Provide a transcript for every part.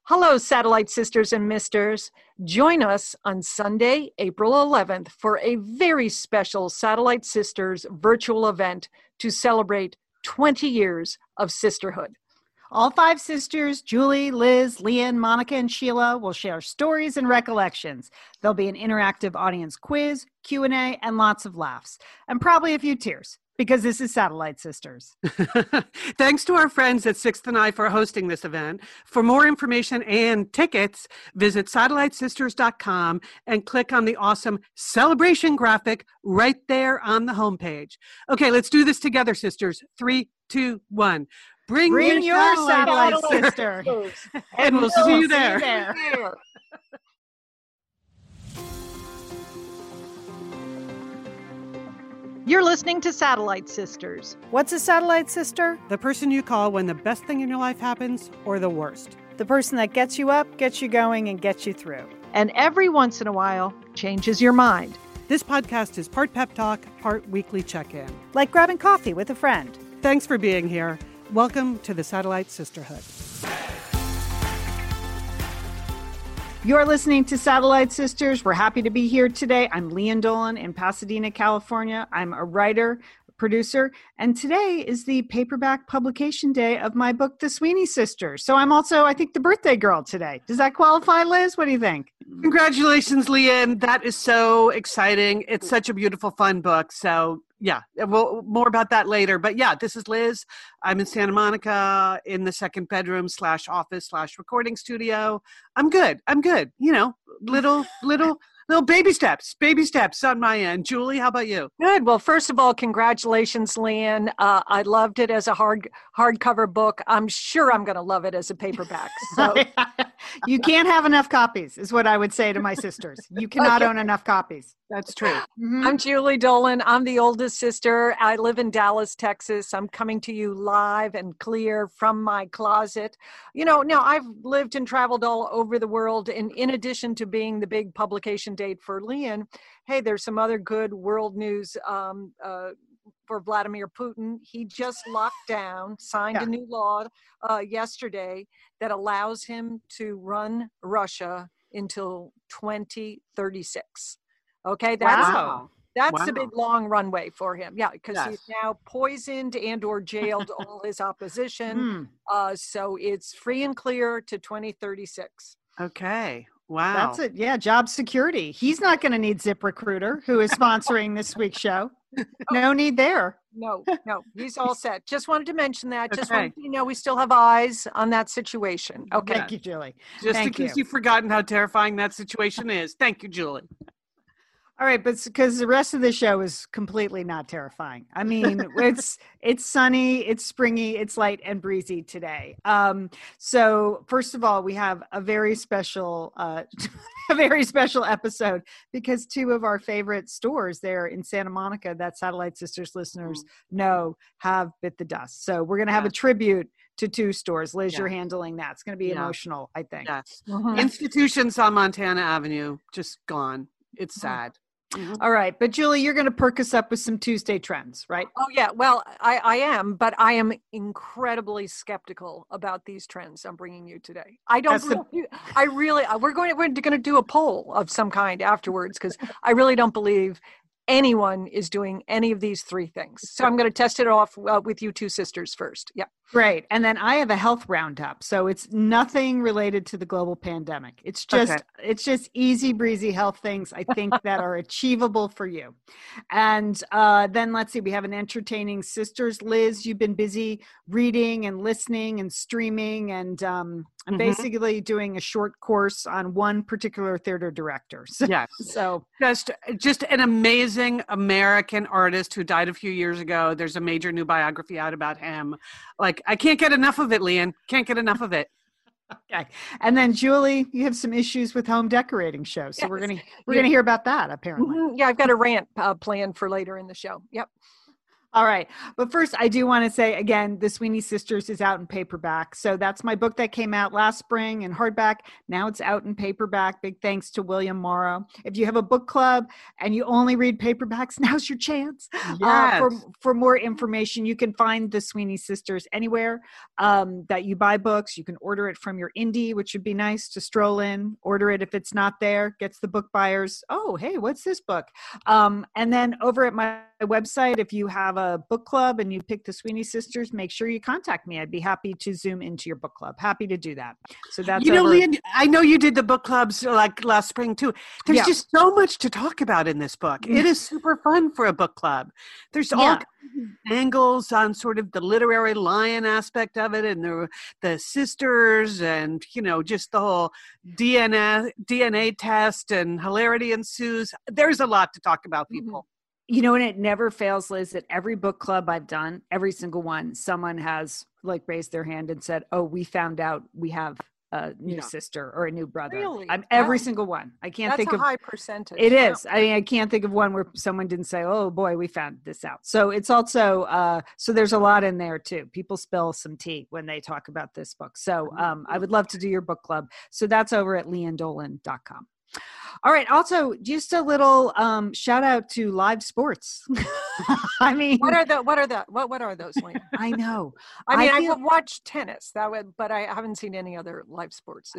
Hello, Satellite Sisters and Misters. Join us on Sunday, April 11th for a very special Satellite Sisters virtual event to celebrate 20 years of sisterhood. All five sisters, Julie, Liz, Leanne, Monica, and Sheila, will share stories and recollections. There'll be an interactive audience quiz, Q&A, and lots of laughs. And probably a few tears, because this is Satellite Sisters. Thanks to our friends at Sixth and I for hosting this event. For more information and tickets, visit satellitesisters.com and click on the awesome celebration graphic right there on the homepage. Okay, let's do this together, sisters. 3, 2, 1. Bring your satellite sister. And we'll see you there. You're listening to Satellite Sisters. What's a satellite sister? The person you call when the best thing in your life happens or the worst. The person that gets you up, gets you going, and gets you through. And every once in a while, changes your mind. This podcast is part pep talk, part weekly check-in. Like grabbing coffee with a friend. Thanks for being here. Welcome to the Satellite Sisterhood. You're listening to Satellite Sisters. We're happy to be here today. I'm Leanne Dolan in Pasadena, California. I'm a writer, producer, and today is the paperback publication day of my book, The Sweeney Sisters. So I'm also, I think, the birthday girl today. Does that qualify, Liz? What do you think? Congratulations, Leanne. That is so exciting. It's such a beautiful, fun book. So yeah, well, more about that later. But yeah, this is Liz. I'm in Santa Monica in the second bedroom / office / recording studio. I'm good. You know, little baby steps on my end. Julie, how about you? Good. Well, first of all, congratulations, Leanne. I loved it as a hardcover book. I'm sure I'm going to love it as a paperback. So you can't have enough copies is what I would say to my sisters. You cannot own enough copies. That's true. Mm-hmm. I'm Julie Dolan. I'm the oldest sister. I live in Dallas, Texas. I'm coming to you live and clear from my closet. You know, now I've lived and traveled all over the world. And in addition to being the big publication date for Leanne, hey, there's some other good world news for Vladimir Putin. He just locked down, signed a new law yesterday that allows him to run Russia until 2036. Okay, that's the big long runway for him. Yeah, because he's now poisoned and or jailed all his opposition. So it's free and clear to 2036. Okay. Wow. That's it. Yeah, job security. He's not going to need ZipRecruiter, who is sponsoring this week's show. No need there. No, he's all set. Just wanted to mention that. Just wanted to, we still have eyes on that situation. Okay. Thank you, Julie. Just in case you've forgotten how terrifying that situation is. Thank you, Julie. All right, but because the rest of the show is completely not terrifying. I mean, it's sunny, it's springy, it's light and breezy today. So first of all, we have a very special episode because two of our favorite stores there in Santa Monica that Satellite Sisters listeners know have bit the dust. So we're going to have a tribute to two stores. Liz, you're handling that. It's going to be emotional, I think. Yes. Institutions on Montana Avenue just gone. It's sad. Mm-hmm. All right. But Julie, you're going to perk us up with some Tuesday trends, right? Oh, yeah. Well, I am, but I am incredibly skeptical about these trends I'm bringing you today. We're going to do a poll of some kind afterwards because I really don't believe anyone is doing any of these three things. So I'm going to test it off with you two sisters first. Yeah. Great. And then I have a health roundup. So it's nothing related to the global pandemic. It's just easy breezy health things I think that are achievable for you. And then let's see, we have an entertaining sisters. Liz, you've been busy reading and listening and streaming and I'm basically doing a short course on one particular theater director. So just an amazing American artist who died a few years ago. There's a major new biography out about him. Like, I can't get enough of it, Leanne. Can't get enough of it. Okay. And then Julie, you have some issues with home decorating shows. So we're gonna hear about that apparently. Yeah, I've got a rant planned for later in the show. Yep. All right. But first, I do want to say again, The Sweeney Sisters is out in paperback. So that's my book that came out last spring in hardback. Now it's out in paperback. Big thanks to William Morrow. If you have a book club and you only read paperbacks, now's your chance. Yes. For more information, you can find The Sweeney Sisters anywhere that you buy books. You can order it from your indie, which would be nice to stroll in. Order it if it's not there. Gets the book buyers, oh, hey, what's this book? And then over at my website, if you have a book club and you pick the Sweeney Sisters, make sure you contact me. I'd be happy to zoom into your book club. Happy to do that. So that's, you know, Leanne, I know you did the book clubs like last spring too. There's just so much to talk about in this book. It is super fun for a book club. There's all kinds of angles on sort of the literary lion aspect of it, and the sisters, and you know, just the whole DNA test, and hilarity ensues. There's a lot to talk about, people. You know, and it never fails, Liz, that every book club I've done, every single one, someone has like raised their hand and said, oh, we found out we have a new sister or a new brother. Really? Every single one. I can't think of a high percentage. It is. I mean, I can't think of one where someone didn't say, oh boy, we found this out. So it's also, so there's a lot in there too. People spill some tea when they talk about this book. So I would love to do your book club. So that's over at leannedolan.com. All right. Also, just a little shout out to live sports. I mean, what are those? Lynn? I know. I would watch tennis but I haven't seen any other live sports.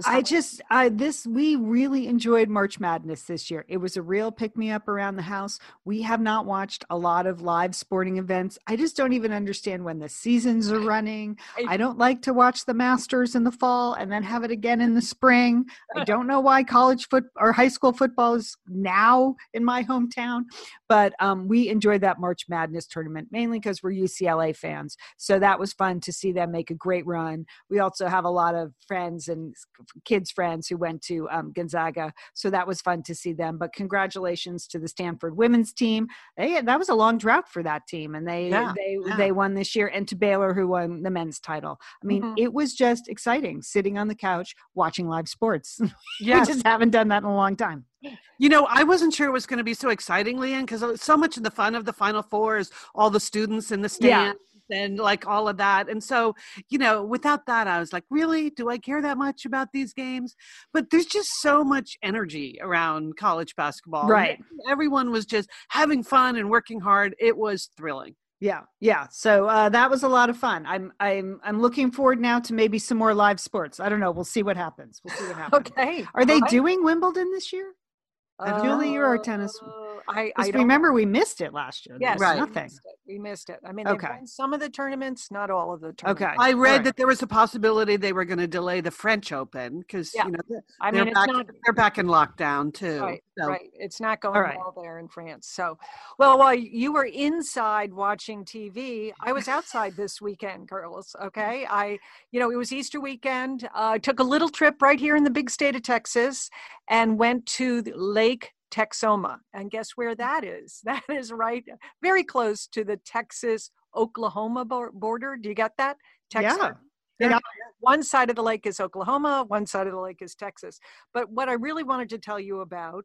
We really enjoyed March Madness this year. It was a real pick me up around the house. We have not watched a lot of live sporting events. I just don't even understand when the seasons are running. I don't like to watch the Masters in the fall and then have it again in the spring. I don't know why college football or high school football is now in my hometown, but we enjoyed that March Madness tournament mainly because we're UCLA fans. So that was fun to see them make a great run. We also have a lot of friends and kids' friends who went to Gonzaga. So that was fun to see them. But congratulations to the Stanford women's team. That was a long drought for that team, and they won this year, and to Baylor, who won the men's title. I mean, it was just exciting sitting on the couch watching live sports. Yes. We just haven't done that in a long time. You know, I wasn't sure it was going to be so exciting, Leanne, because so much of the fun of the Final Four is all the students in the stands and like all of that. And so, you know, without that, I was like, really? Do I care that much about these games? But there's just so much energy around college basketball. Right. Everyone was just having fun and working hard. It was thrilling. Yeah. So that was a lot of fun. I'm looking forward now to maybe some more live sports. I don't know. We'll see what happens. Okay. Are they doing Wimbledon this year? Julie, you're our tennis. I remember we missed it last year. Yes, right. Nothing. We missed it. I mean, they've won some of the tournaments, not all of the tournaments. Okay. I read that there was a possibility they were going to delay the French Open because you know they're back in lockdown too. Right. Right. It's not going well there in France. So, well, while you were inside watching TV, I was outside this weekend, girls. Okay. It was Easter weekend. I took a little trip right here in the big state of Texas and went to Lake Texoma. And guess where that is? That is right, very close to the Texas-Oklahoma border. Do you get that? Texas. Yeah. One side of the lake is Oklahoma, one side of the lake is Texas. But what I really wanted to tell you about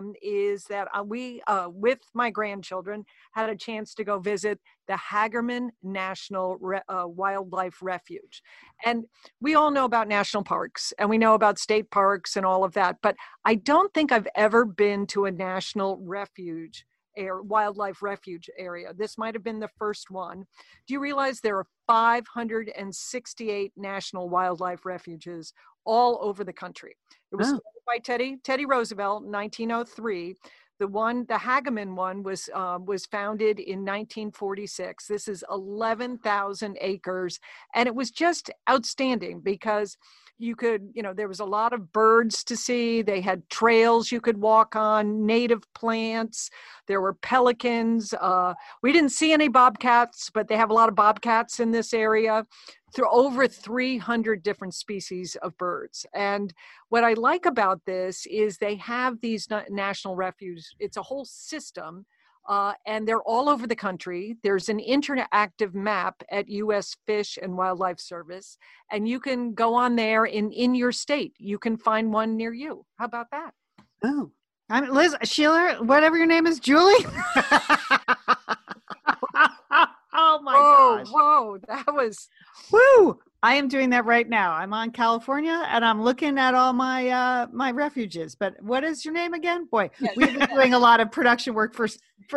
is that we, with my grandchildren, had a chance to go visit the Hagerman National Wildlife Refuge. And we all know about national parks, and we know about state parks and all of that, but I don't think I've ever been to a national wildlife refuge area. This might have been the first one. Do you realize there are 568 national wildlife refuges all over the country? It was started by Teddy Roosevelt in 1903. The Hagerman one was founded in 1946. This is 11,000 acres, and it was just outstanding because you could, there was a lot of birds to see. They had trails you could walk on, native plants. There were pelicans. We didn't see any bobcats, but they have a lot of bobcats in this area. Through over 300 different species of birds. And what I like about this is they have these national refuges. It's a whole system. And they're all over the country. There's an interactive map at U.S. Fish and Wildlife Service, and you can go on there in your state. You can find one near you. How about that? Oh, I'm Liz, Sheila, whatever your name is, Julie. my gosh. Whoa, that was. Woo! I am doing that right now. I'm on California and I'm looking at all my my refuges. But what is your name again? Boy, Yes. we've been doing a lot of production work for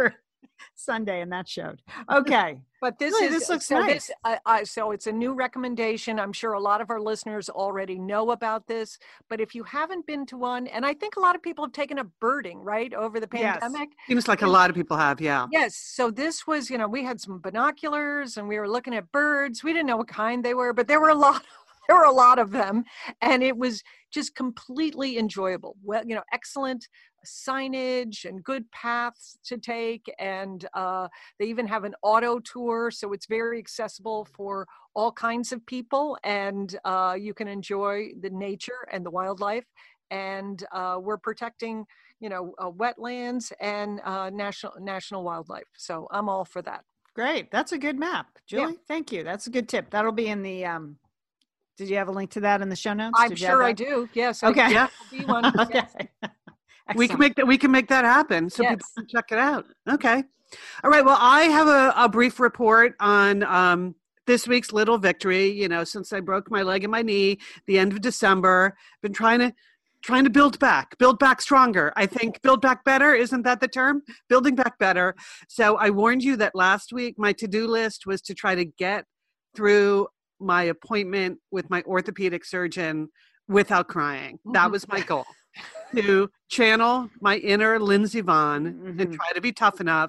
Sunday, and that showed. Okay. But this Really, is this looks so nice. so it's a new recommendation. I'm sure a lot of our listeners already know about this, but if you haven't been to one, and I think a lot of people have taken up birding, right, over the Yes. pandemic. Seems like a lot of people have, yeah. Yes. So this was, we had some binoculars and we were looking at birds. We didn't know what kind they were, but there were a lot. There were a lot of them, and it was just completely enjoyable. Well, excellent signage and good paths to take, and they even have an auto tour, so it's very accessible for all kinds of people, and you can enjoy the nature and the wildlife. And we're protecting, wetlands and national wildlife. So I'm all for that. Great. That's a good map. Julie, Yeah. Thank you. That's a good tip. That'll be in the did you have a link to that in the show notes? I'm sure I do. Yes. Okay. Yeah. Be one. Okay. Yes. We can make that happen so people Yes. can check it out. Okay. All right. Well, I have a brief report on this week's little victory. Since I broke my leg and my knee the end of December, been trying to build back stronger. I think build back better. Isn't that the term? Building back better. So I warned you that last week my to-do list was to try to get through my appointment with my orthopedic surgeon without crying. That was my goal. To channel my inner Lindsey Vonn and try to be tough enough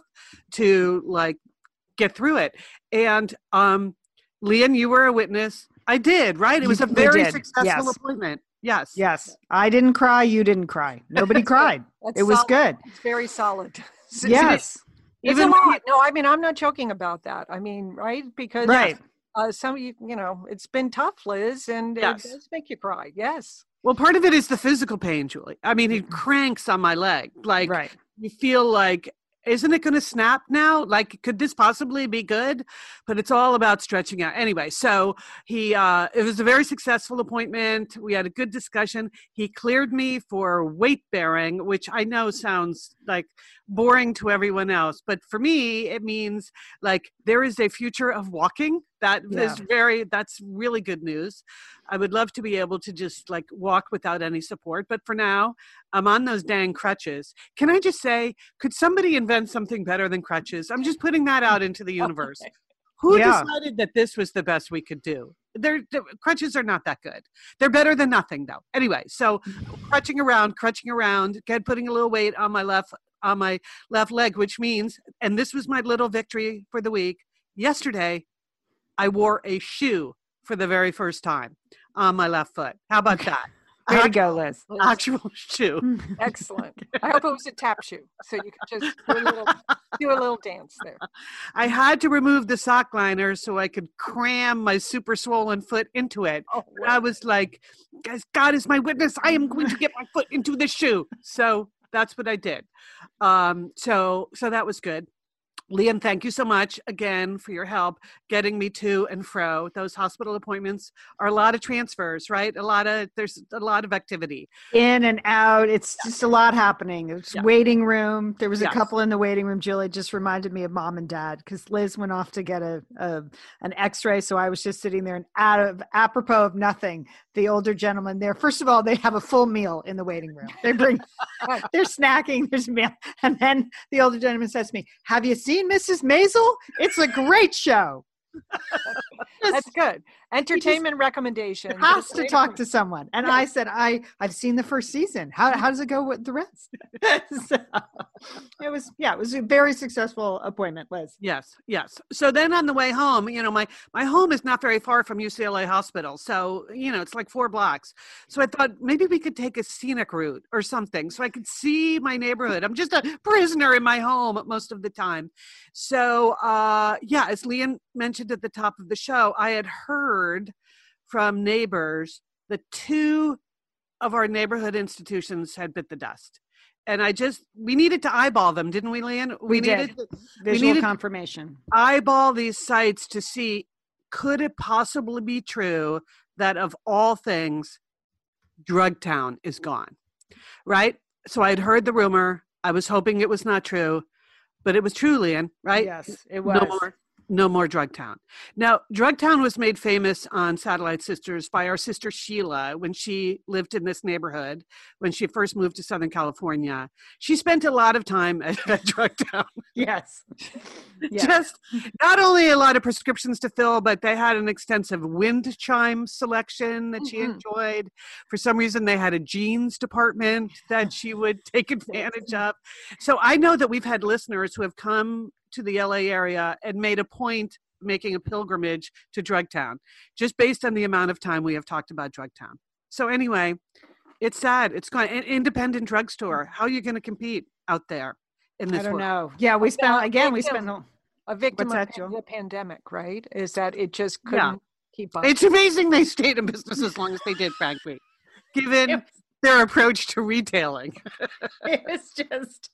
to get through it. And Leanne, you were a witness. I did, right? It was a very successful appointment. Yes. Yes. I didn't cry. You didn't cry. Nobody cried. It was solid. good. It's very solid. Yes. It's a lot. No, I mean, I'm not joking about that. I mean, right? Because right. It's been tough, Liz, and Yes. it does make you cry. Yes. Well, part of it is the physical pain, Julie. I mean, it cranks on my leg. Right. You feel like, isn't it going to snap now? Could this possibly be good? But it's all about stretching out. Anyway, so it was a very successful appointment. We had a good discussion. He cleared me for weight bearing, which I know sounds like boring to everyone else. But for me, it means there is a future of walking. That's really good news. I would love to be able to just walk without any support. But for now, I'm on those dang crutches. Can I just say, could somebody invent something better than crutches? I'm just putting that out into the universe. Who decided that this was the best we could do? Crutches are not that good. They're better than nothing, though. Anyway, so crutching around, putting a little weight on my left leg, which means, and this was my little victory for the week, yesterday, I wore a shoe for the very first time on my left foot. How about that? Way to go, Liz. Actual shoe. Excellent. I hope it was a tap shoe, so you could just do a little dance there. I had to remove the sock liner so I could cram my super swollen foot into it. Oh, wow. I was like, guys, God is my witness. I am going to get my foot into this shoe. So that's what I did. So that was good. Liam, thank you so much again for your help getting me to and fro. Those hospital appointments are a lot of transfers, right? There's a lot of activity. In and out. It's just a lot happening. It's waiting room. There was a Yes. couple in the waiting room. Julie just reminded me of mom and dad because Liz went off to get an x-ray. So I was just sitting there, and apropos of nothing, the older gentleman there, first of all, they have a full meal in the waiting room. They're snacking, there's meal. And then the older gentleman says to me, "Have you seen Mrs. Maisel? It's a great show." That's good. Entertainment recommendation. Has to talk to someone. And I said, I've seen the first season. How does it go with the rest? So, it was a very successful appointment, Liz. Yes. So then on the way home, my home is not very far from UCLA Hospital. So, it's 4 blocks. So I thought maybe we could take a scenic route or something so I could see my neighborhood. I'm just a prisoner in my home most of the time. So, as Leanne mentioned at the top of the show, I had heard from neighbors that 2 of our neighborhood institutions had bit the dust. And we needed to eyeball them, didn't we, Leanne? We needed visual confirmation. Eyeball these sites to see, could it possibly be true that of all things, Drugtown is gone, right? So I'd heard the rumor. I was hoping it was not true, but it was true, Leanne, right? Yes, it was. No more Drugtown. Now, Drugtown was made famous on Satellite Sisters by our sister Sheila when she lived in this neighborhood, when she first moved to Southern California. She spent a lot of time at Drugtown. Yes. Just not only a lot of prescriptions to fill, but they had an extensive wind chime selection that she enjoyed. For some reason, they had a jeans department that she would take advantage of. So I know that we've had listeners who have come to the LA area and made a point making a pilgrimage to Drugtown, just based on the amount of time we have talked about Drugtown. So anyway, it's sad. It's gone. An independent drugstore. How are you going to compete out there in this world? I don't know. Yeah, we spent a victim What's of that, Jill? the pandemic, right? Is that it just couldn't keep up. It's amazing they stayed in business as long as they did, frankly, given their approach to retailing. It was just,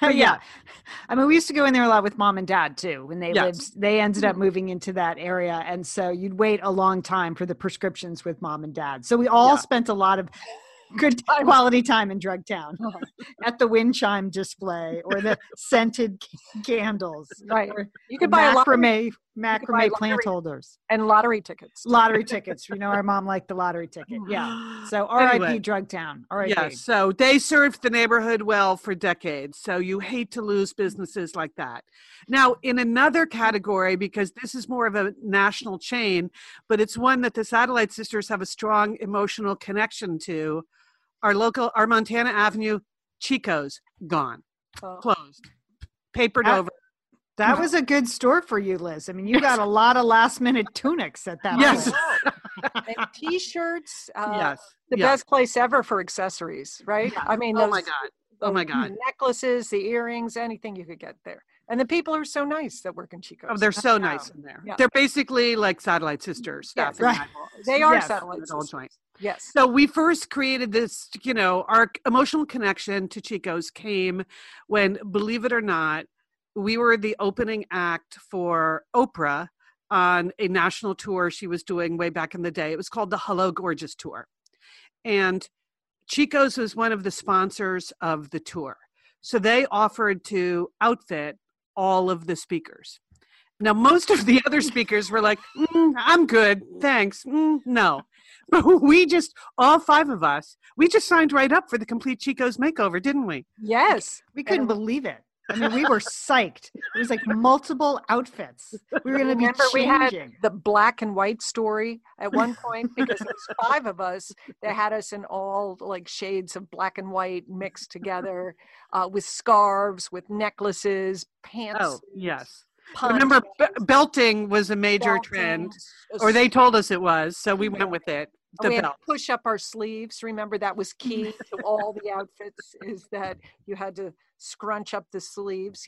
I mean, we used to go in there a lot with mom and dad too. When they lived, they ended up moving into that area. And so you'd wait a long time for the prescriptions with mom and dad. So we all spent a lot of good quality time in Drugtown at the wind chime display or the scented candles. Right. You could buy macrame plant holders. And lottery tickets. Lottery tickets. You know, our mom liked the lottery ticket. Yeah. So R.I.P. Anyway, Drugtown. R.I.P. Yeah, so they served the neighborhood well for decades. So you hate to lose businesses like that. Now, in another category, because this is more of a national chain, but it's one that the Satellite Sisters have a strong emotional connection to, our Montana Avenue Chico's gone, closed, papered over. That was a good store for you, Liz. I mean, you got a lot of last minute tunics at that place. And T-shirts. The best place ever for accessories, right? Yeah. I mean, oh my God. Necklaces, the earrings, anything you could get there. And the people are so nice that work in Chico's. Oh, they're so nice in there. Yeah. They're basically like Satellite Sisters staff. Yes, right. They are Satellite Sisters. Yes. So we first created this, our emotional connection to Chico's came when, believe it or not, we were the opening act for Oprah on a national tour she was doing way back in the day. It was called the Hello Gorgeous Tour. And Chico's was one of the sponsors of the tour. So they offered to outfit all of the speakers. Now, most of the other speakers were like, I'm good, thanks, no. But we just, all five of us, we just signed right up for the complete Chico's makeover, didn't we? Yes. We couldn't believe it. I mean, we were psyched. It was like multiple outfits. We were going to be changing. We had the black and white story at one point because there's five of us. They had us in all like shades of black and white mixed together with scarves, with necklaces, pants. Oh, yes. I remember belting was a major trend, or they told us it was, so we went with it. We had to push up our sleeves. Remember, that was key to all the outfits, is that you had to scrunch up the sleeves.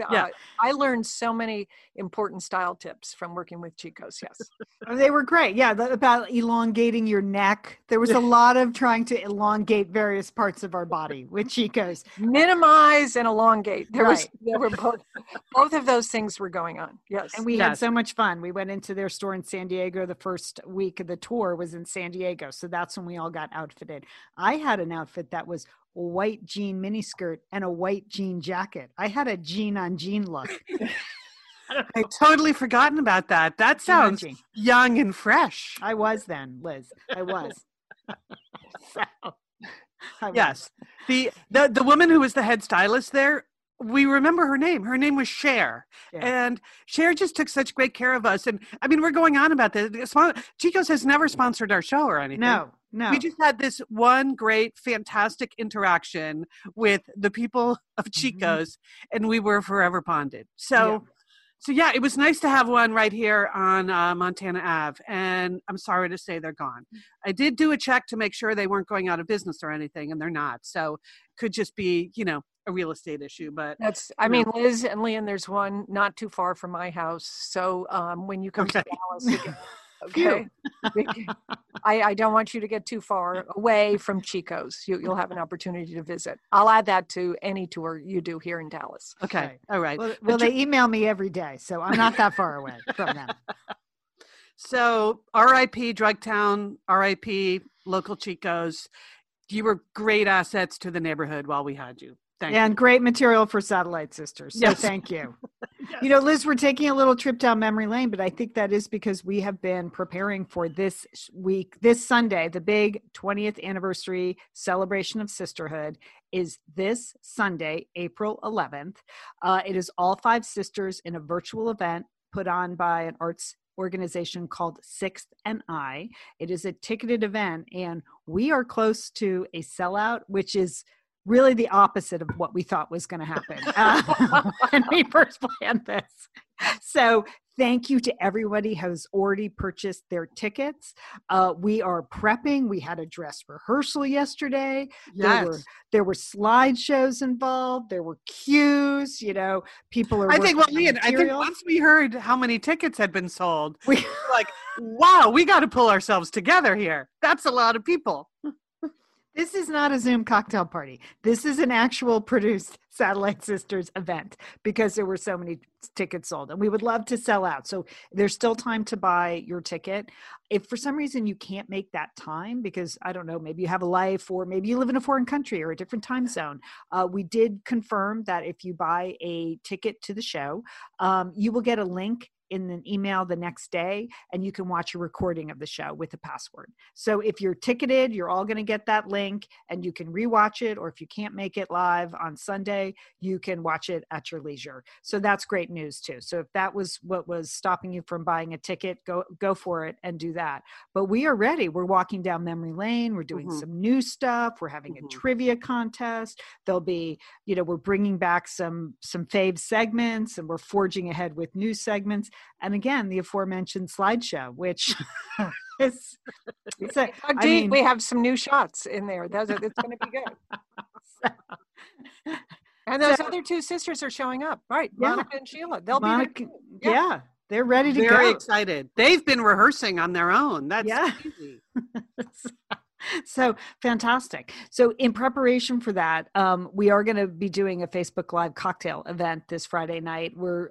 I learned so many important style tips from working with Chico's. Yes. They were great. Yeah. About elongating your neck. There was a lot of trying to elongate various parts of our body with Chico's. Minimize and elongate. There were both of those things were going on. Yes. And we had so much fun. We went into their store in San Diego. The first week of the tour was in San Diego. So that's when we all got outfitted. I had an outfit that was a white jean miniskirt and a white jean jacket. I had a jean on jean look. I totally forgotten about that. That sounds young and fresh. I was then, Liz. I was. Yes. The woman who was the head stylist there, we remember her name. Her name was Cher. Yeah. And Cher just took such great care of us. And I mean, we're going on about this. Chico's has never sponsored our show or anything. No. We just had this one great, fantastic interaction with the people of Chico's, and we were forever bonded. So it was nice to have one right here on Montana Ave, and I'm sorry to say they're gone. I did do a check to make sure they weren't going out of business or anything, and they're not. So it could just be, a real estate issue. But Liz and Leon, there's one not too far from my house. So when you come to Dallas, okay. I don't want you to get too far away from Chico's. You'll have an opportunity to visit. I'll add that to any tour you do here in Dallas. Okay. All right. Well, they email me every day, so I'm not that far away from them. So R.I.P. Drugtown, R.I.P. local Chico's. You were great assets to the neighborhood while we had you. Thank and great material for Satellite Sisters. So thank you. Yes. You know, Liz, we're taking a little trip down memory lane, but I think that is because we have been preparing for this week, this Sunday, the big 20th anniversary celebration of sisterhood is this Sunday, April 11th. It is all 5 sisters in a virtual event put on by an arts organization called Sixth and I. It is a ticketed event, and we are close to a sellout, which is really the opposite of what we thought was going to happen when we first planned this. So thank you to everybody who's already purchased their tickets. We are prepping. We had a dress rehearsal yesterday. Yes. There were slideshows involved. There were cues. You know, people are. I think once we heard how many tickets had been sold, we were like, "Wow, we got to pull ourselves together here. That's a lot of people." This is not a Zoom cocktail party. This is an actual produced Satellite Sisters event because there were so many tickets sold, and we would love to sell out. So there's still time to buy your ticket. If for some reason you can't make that time because, I don't know, maybe you have a life or maybe you live in a foreign country or a different time zone, we did confirm that if you buy a ticket to the show, you will get a link in an email the next day, and you can watch a recording of the show with a password. So if you're ticketed, you're all going to get that link and you can rewatch it, or if you can't make it live on Sunday, you can watch it at your leisure. So that's great news too. So if that was what was stopping you from buying a ticket, go for it and do that. But we are ready. We're walking down memory lane. We're doing some new stuff. We're having a trivia contest. There'll be, you know, we're bringing back some fave segments, and we're forging ahead with new segments. And again, the aforementioned slideshow, which is, we have some new shots in there. It's going to be good. And those other 2 sisters are showing up, right? Yeah. Monica and Sheila. They'll be there. Yeah, they're ready to go. Very excited. They've been rehearsing on their own. That's crazy. So fantastic. So in preparation for that, we are going to be doing a Facebook Live cocktail event this Friday night. We're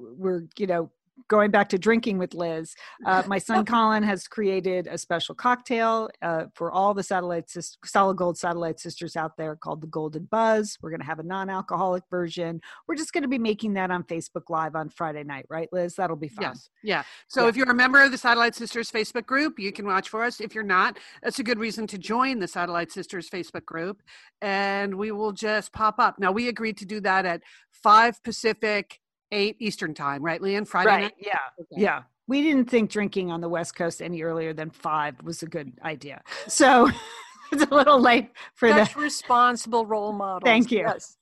going back to drinking with Liz. My son Colin has created a special cocktail for all the Solid Gold Satellite Sisters out there called the Golden Buzz. We're going to have a non-alcoholic version. We're just going to be making that on Facebook Live on Friday night, right, Liz? That'll be fun. Yes. Yeah. So if you're a member of the Satellite Sisters Facebook group, you can watch for us. If you're not, that's a good reason to join the Satellite Sisters Facebook group, and we will just pop up. Now, we agreed to do that at 5 Pacific, 8 Eastern time, right, Leanne? Friday night? Yeah. Okay. Yeah. We didn't think drinking on the West Coast any earlier than 5 was a good idea. So it's a little late for that. Responsible role models. Thank you. Yes.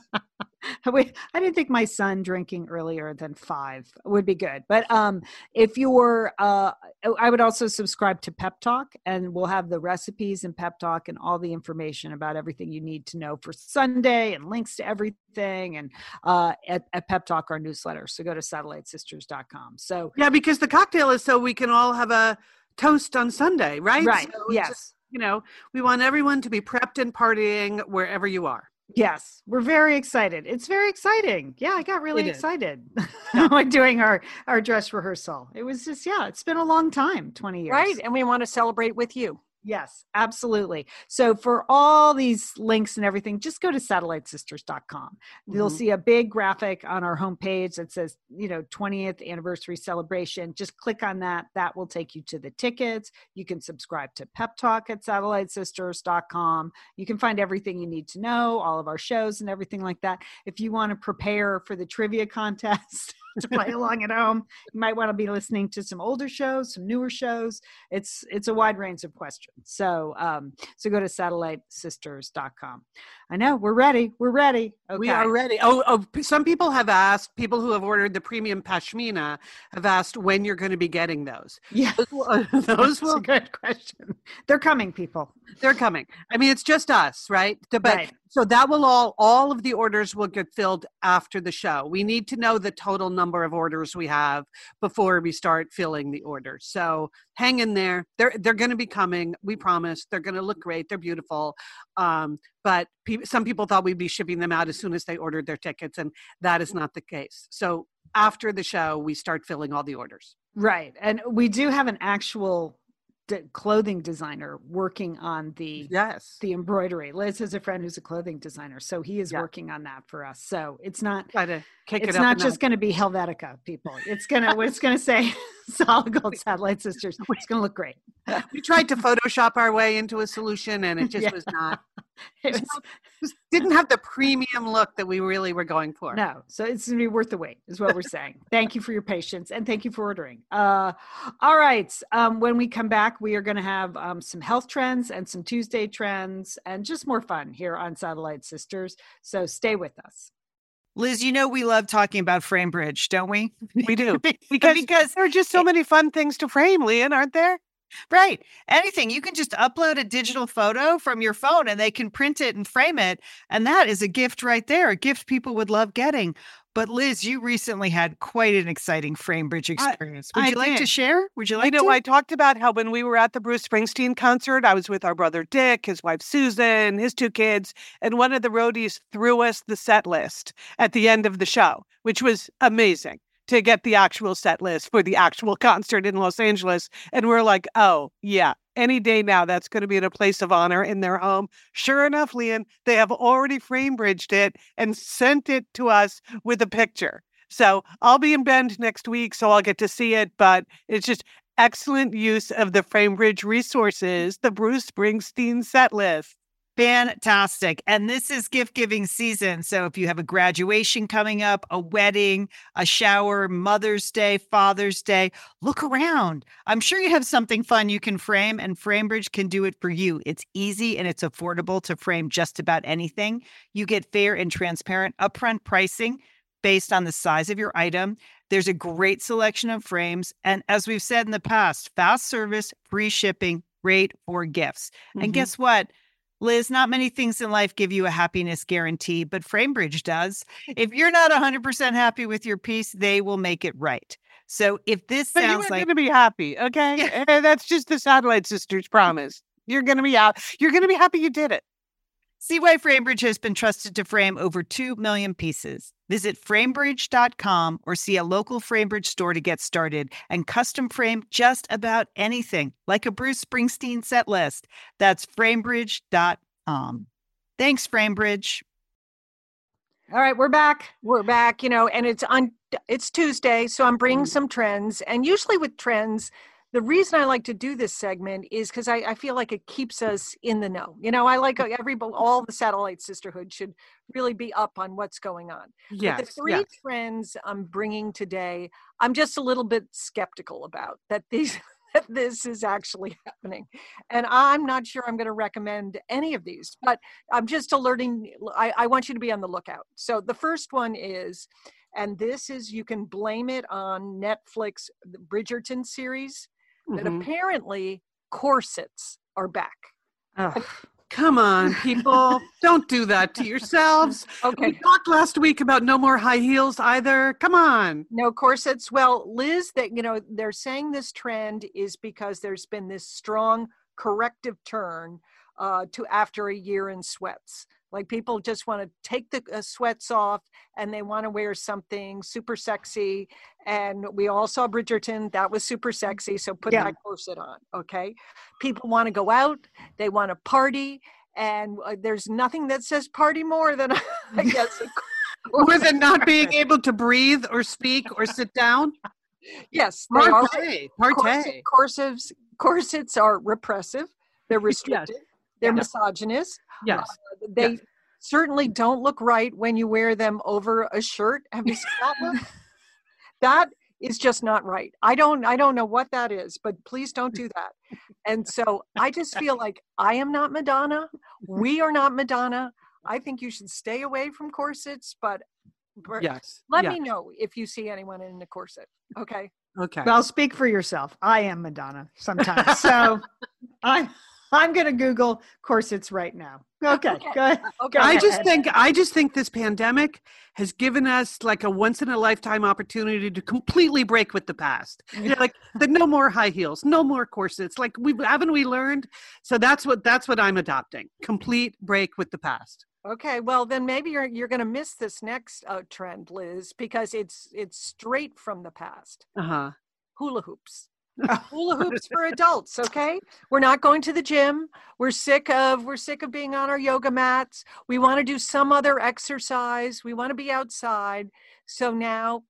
I didn't think my son drinking earlier than 5 would be good. But if you're, I would also subscribe to Pep Talk, and we'll have the recipes in Pep Talk and all the information about everything you need to know for Sunday and links to everything, and at Pep Talk, our newsletter. So go to satellitesisters.com. So yeah, because the cocktail is so we can all have a toast on Sunday, right? Right. So yes. We want everyone to be prepped and partying wherever you are. Yes, we're very excited. It's very exciting. Yeah, I got really excited when doing our dress rehearsal. It was just, it's been a long time, 20 years. Right, and we want to celebrate with you. Yes, absolutely. So for all these links and everything, just go to satellitesisters.com. You'll see a big graphic on our homepage that says, 20th anniversary celebration. Just click on that. That will take you to the tickets. You can subscribe to Pep Talk at satellitesisters.com. You can find everything you need to know, all of our shows and everything like that. If you want to prepare for the trivia contest to play along at home, you might want to be listening to some older shows, some newer shows. It's a wide range of questions. So go to satellitesisters.com. I know we're ready. We're ready. Okay. We are ready. Oh, some people have asked, people who have ordered the premium pashmina have asked when you're going to be getting those. Yeah. Those will. That's a good question. They're coming, people. They're coming. I mean, it's just us, right? Right. So that will all of the orders will get filled after the show. We need to know the total number of orders we have before we start filling the orders. So hang in there. They're going to be coming. We promise. They're going to look great. They're beautiful. But some people thought we'd be shipping them out as soon as they ordered their tickets, and that is not the case. So after the show, we start filling all the orders. Right. And we do have an actual clothing designer working on the embroidery. Liz has a friend who's a clothing designer, so he is working on that for us. So it's not just going to be Helvetica, people. It's going to say Solid Gold Satellite Sisters. It's going to look great. We tried to Photoshop our way into a solution, and it just was not. It didn't have the premium look that we really were going for. No, so it's going to be worth the wait, is what we're saying. Thank you for your patience, and thank you for ordering. All right, when we come back, we are going to have some health trends and some Tuesday trends, and just more fun here on Satellite Sisters. So stay with us. Liz, we love talking about FrameBridge, don't we? We do. Because there are just so many fun things to frame, Lian, aren't there? Right. Anything. You can just upload a digital photo from your phone and they can print it and frame it. And that is a gift right there, a gift people would love getting. But Liz, you recently had quite an exciting FrameBridge experience. Would you like to share? I talked about how when we were at the Bruce Springsteen concert, I was with our brother Dick, his wife Susan, his 2 kids, and one of the roadies threw us the set list at the end of the show, which was amazing to get the actual set list for the actual concert in Los Angeles. And we're like, oh, yeah, any day now, that's going to be in a place of honor in their home. Sure enough, Lian, they have already FrameBridged it and sent it to us with a picture. So I'll be in Bend next week, so I'll get to see it. But it's just excellent use of the FrameBridge resources, the Bruce Springsteen set list. Fantastic. And this is gift giving season. So if you have a graduation coming up, a wedding, a shower, Mother's Day, Father's Day, look around. I'm sure you have something fun you can frame, and FrameBridge can do it for you. It's easy and it's affordable to frame just about anything. You get fair and transparent upfront pricing based on the size of your item. There's a great selection of frames. And as we've said in the past, fast service, free shipping, great for gifts. Mm-hmm. And guess what? Liz, not many things in life give you a happiness guarantee, but FrameBridge does. If you're not 100% happy with your piece, they will make it right. So if this sounds like... You're going to be happy, okay? Yeah. That's just the Satellite Sisters promise. You're going to be out. You're going to be happy you did it. See why FrameBridge has been trusted to frame over 2 million pieces. Visit framebridge.com or see a local FrameBridge store to get started and custom frame just about anything, like a Bruce Springsteen set list. That's framebridge.com. Thanks, FrameBridge. All right, we're back. And it's Tuesday, so I'm bringing some trends. And usually with trends, the reason I like to do this segment is because I feel like it keeps us in the know. I like all the Satellite Sisterhood should really be up on what's going on. Yes. But the 3 trends I'm bringing today, I'm just a little bit skeptical about that this is actually happening. And I'm not sure I'm going to recommend any of these, but I'm just alerting. I want you to be on the lookout. So the first one is, and this is, you can blame it on Netflix, the Bridgerton series. That apparently corsets are back. Oh, come on, people. Don't do that to yourselves. Okay. We talked last week about no more high heels either. Come on. No corsets. Well, Liz, they're saying this trend is because there's been this strong corrective turn to after a year in sweats. Like people just want to take the sweats off and they want to wear something super sexy. And we all saw Bridgerton. That was super sexy. So put that corset on. Okay. People want to go out. They want to party. And there's nothing that says party more than, I guess. More than not being able to breathe or speak or sit down. Yes. Corsets are repressive. They're restrictive. Yes. They're misogynist. Yes. They certainly don't look right when you wear them over a shirt. Have you seen that look? That is just not right. I don't know what that is, but please don't do that. And so I just feel like I am not Madonna. We are not Madonna. I think you should stay away from corsets, but let me know if you see anyone in a corset. Okay. Well, speak for yourself. I am Madonna sometimes. So I'm going to Google corsets right now. Okay. Go ahead. Okay. I just think this pandemic has given us like a once in a lifetime opportunity to completely break with the past. Like the no more high heels, no more corsets. Like haven't we learned? So that's what I'm adopting. Complete break with the past. Okay. Well, then maybe you're going to miss this next trend, Liz, because it's straight from the past. Uh-huh. Hula hoops. Hula hoops for adults, okay? We're not going to the gym. We're sick of being on our yoga mats. We want to do some other exercise. We want to be outside. So now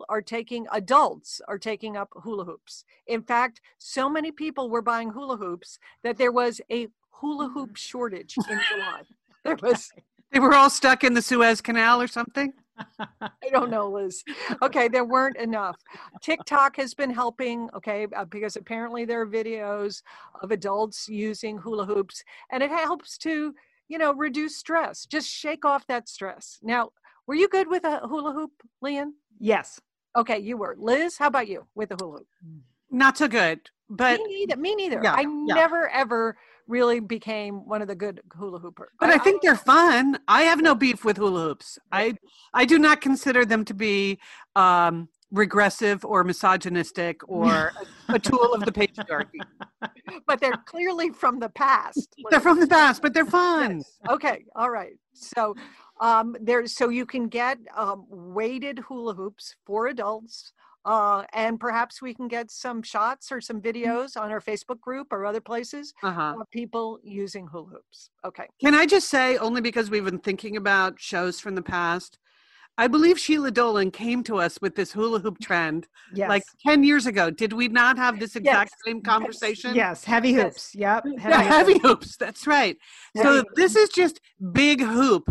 adults are taking up hula hoops. In fact, so many people were buying hula hoops that there was a hula hoop shortage in July. They were all stuck in the Suez Canal or something? I don't know, Liz. Okay, there weren't enough. TikTok has been helping, okay, because apparently there are videos of adults using hula hoops, and it helps to, reduce stress. Just shake off that stress. Now, were you good with a hula hoop, Lian? Yes. Okay, you were. Liz, how about you with a hula hoop? Not so good, but me neither. Yeah, I never ever really became one of the good hula hooper. But I think they're fun. I have no beef with hula hoops. I do not consider them to be regressive or misogynistic or a tool of the patriarchy. But they're clearly from the past. They're from the past, but they're fun. Yes. Okay, all right. So so you can get weighted hula hoops for adults. And perhaps we can get some shots or some videos on our Facebook group or other places of people using hula hoops. Okay. Can I just say, only because we've been thinking about shows from the past, I believe Sheila Dolan came to us with this hula hoop trend like 10 years ago. Did we not have this exact same conversation? Yes. Heavy hoops. Yep. Heavy hoops. That's right. So this is just Big Hoop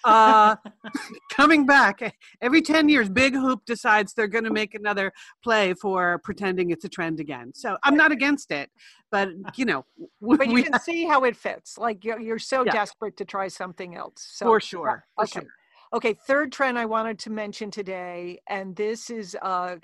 coming back. Every 10 years, Big Hoop decides they're going to make another play for pretending it's a trend again. So I'm not against it, but but you can see how it fits. Like you're so desperate to try something else. So, for sure. Okay. Okay, third trend I wanted to mention today, and this is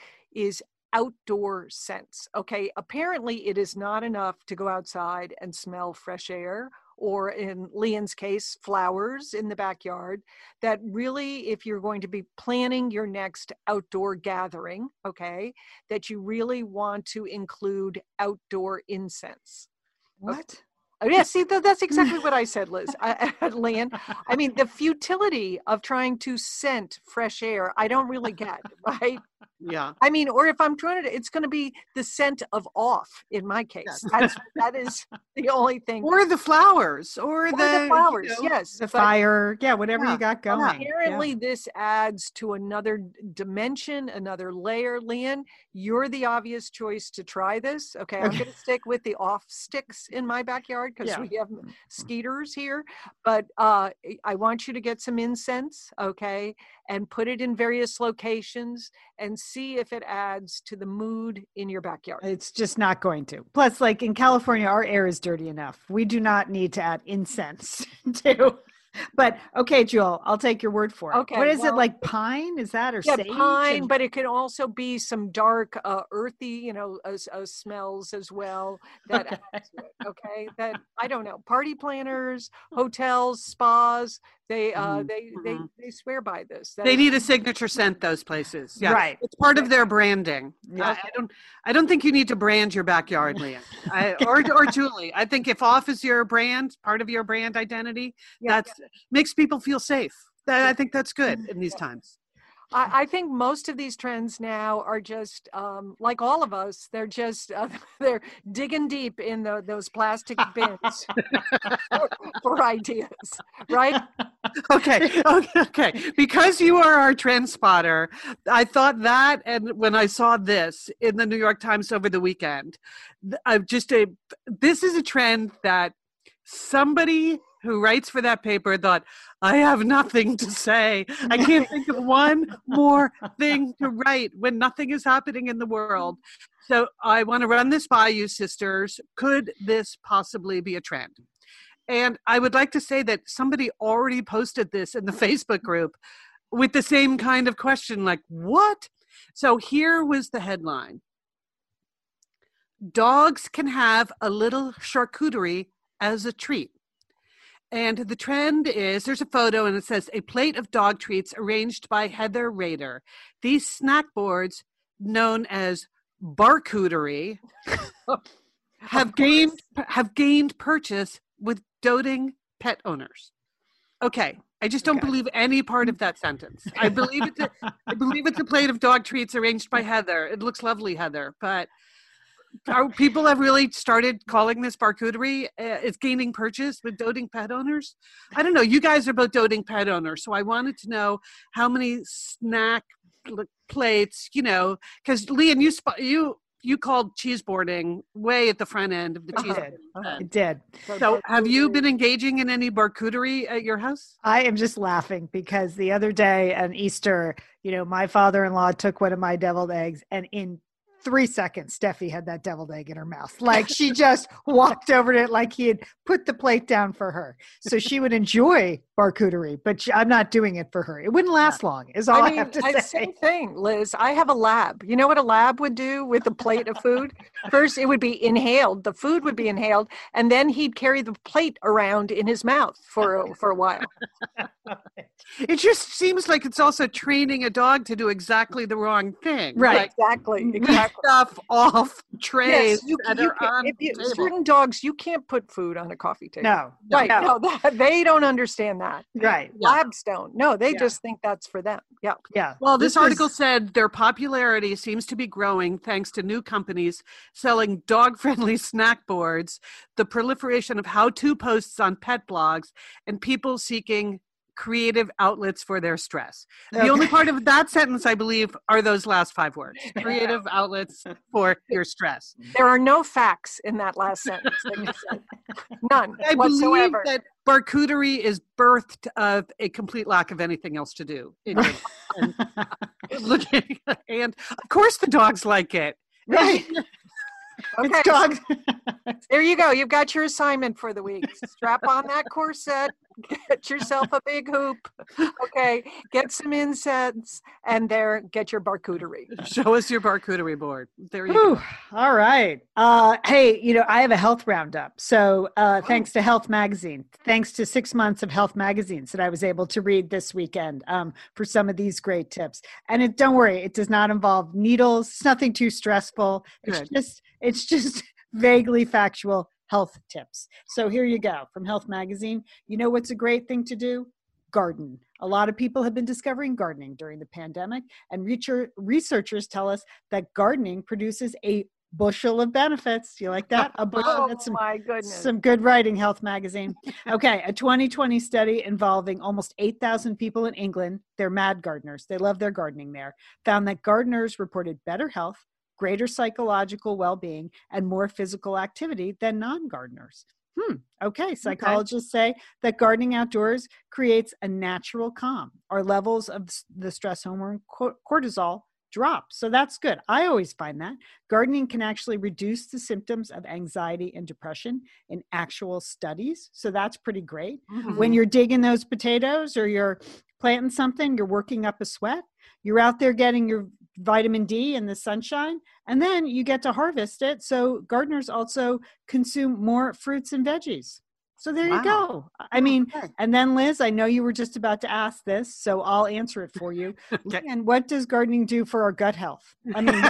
outdoor scents. Okay, apparently it is not enough to go outside and smell fresh air, or in Lian's case, flowers in the backyard. That really, if you're going to be planning your next outdoor gathering, okay, that you really want to include outdoor incense. What? Yeah, see, that's exactly what I said, Liz. Lian, I mean, the futility of trying to scent fresh air, I don't really get, right? Yeah. I mean, or if I'm trying to, it's going to be the scent of off in my case. That is the only thing. Or the flowers, or the flowers, yes. The fire, whatever you got going. Apparently this adds to another dimension, another layer. Lian, you're the obvious choice to try this. Okay, I'm going to stick with the off sticks in my backyard because we have skeeters here. But I want you to get some incense, okay, and put it in various locations and see if it adds to the mood in your backyard. It's just not going to. Plus, like in California, our air is dirty enough. We do not need to add incense to. But okay, Jewel, I'll take your word for it. Okay, what is it, like pine? Is that or sage? Pine, but it can also be some dark, earthy, smells as well. That adds to it. Okay, that I don't know. Party planners, hotels, spas, they swear by this. They need a signature scent. Those places, right? It's part of their branding. Yeah. I don't think you need to brand your backyard, Lian, or Julie. I think if off is your brand, part of your brand identity, makes people feel safe. I think that's good in these times. I think most of these trends now are just like all of us. They're just they're digging deep in those plastic bins for ideas, right? Okay. Because you are our trend spotter, I thought that, and when I saw this in the New York Times over the weekend, this is a trend that somebody who writes for that paper thought, I have nothing to say. I can't think of one more thing to write when nothing is happening in the world. So I want to run this by you, sisters. Could this possibly be a trend? And I would like to say that somebody already posted this in the Facebook group with the same kind of question, like, what? So here was the headline. Dogs can have a little charcuterie as a treat. And the trend is, there's a photo and it says, a plate of dog treats arranged by Heather Rader. These snack boards, known as barcooterie, have gained purchase with doting pet owners. Okay, I just don't believe any part of that sentence. I believe it's a plate of dog treats arranged by Heather. It looks lovely, Heather, but People have really started calling this barcootery. It's gaining purchase with doting pet owners. I don't know. You guys are both doting pet owners, so I wanted to know how many snack plates, because Leanne, you called cheeseboarding way at the front end of the cheeseboarding. I did. So have you been engaging in any barcootery at your house? I am just laughing because the other day on Easter, my father-in-law took one of my deviled eggs, and in 3 seconds, Steffi had that deviled egg in her mouth. Like she just walked over to it like he had put the plate down for her. So she would enjoy barcootery, but I'm not doing it for her. It wouldn't last long, is all I have to say. Same thing, Liz. I have a lab. You know what a lab would do with a plate of food? First, it would be inhaled. The food would be inhaled, and then he'd carry the plate around in his mouth for a while. It just seems like it's also training a dog to do exactly the wrong thing. Right. Exactly. Stuff off trays. Yes, certain dogs, you can't put food on a coffee table. No. Right. No. No, they don't understand that. Right. Labs don't. No, they just think that's for them. Yeah. Yeah. Well, this article said their popularity seems to be growing thanks to new companies selling dog-friendly snack boards, the proliferation of how-to posts on pet blogs, and people seeking creative outlets for their stress. The only part of that sentence, I believe, are those last 5 words. Creative outlets for your stress. There are no facts in that last sentence that you said. None I whatsoever. believe that barcootery is birthed of a complete lack of anything else to do. And of course the dogs like it. Right. Okay. It's dogs. There you go. You've got your assignment for the week. Strap on that corset. Get yourself a big hoop. Okay. Get some incense and get your barcootery. Show us your barcootery board. There you go. All right. Hey, I have a health roundup. So thanks to Health Magazine, thanks to 6 months of Health magazines that I was able to read this weekend for some of these great tips. And don't worry, it does not involve needles. It's nothing too stressful. It's just vaguely factual health tips. So here you go from Health Magazine. You know what's a great thing to do? Garden. A lot of people have been discovering gardening during the pandemic, and researchers tell us that gardening produces a bushel of benefits. You like that? A bushel. That's my goodness. Some good writing, Health Magazine. Okay, a 2020 study involving almost 8,000 people in England, they're mad gardeners, they love their gardening there, found that gardeners reported better health, greater psychological well-being, and more physical activity than non-gardeners. Okay. Psychologists say that gardening outdoors creates a natural calm. Our levels of the stress hormone cortisol drop. So that's good. I always find that gardening can actually reduce the symptoms of anxiety and depression in actual studies. So that's pretty great. Mm-hmm. When you're digging those potatoes or you're planting something, you're working up a sweat, you're out there getting your vitamin D in the sunshine, and then you get to harvest it. So gardeners also consume more fruits and veggies. So there you go. I mean, and then Liz, I know you were just about to ask this, so I'll answer it for you. Okay. And what does gardening do for our gut health? I mean,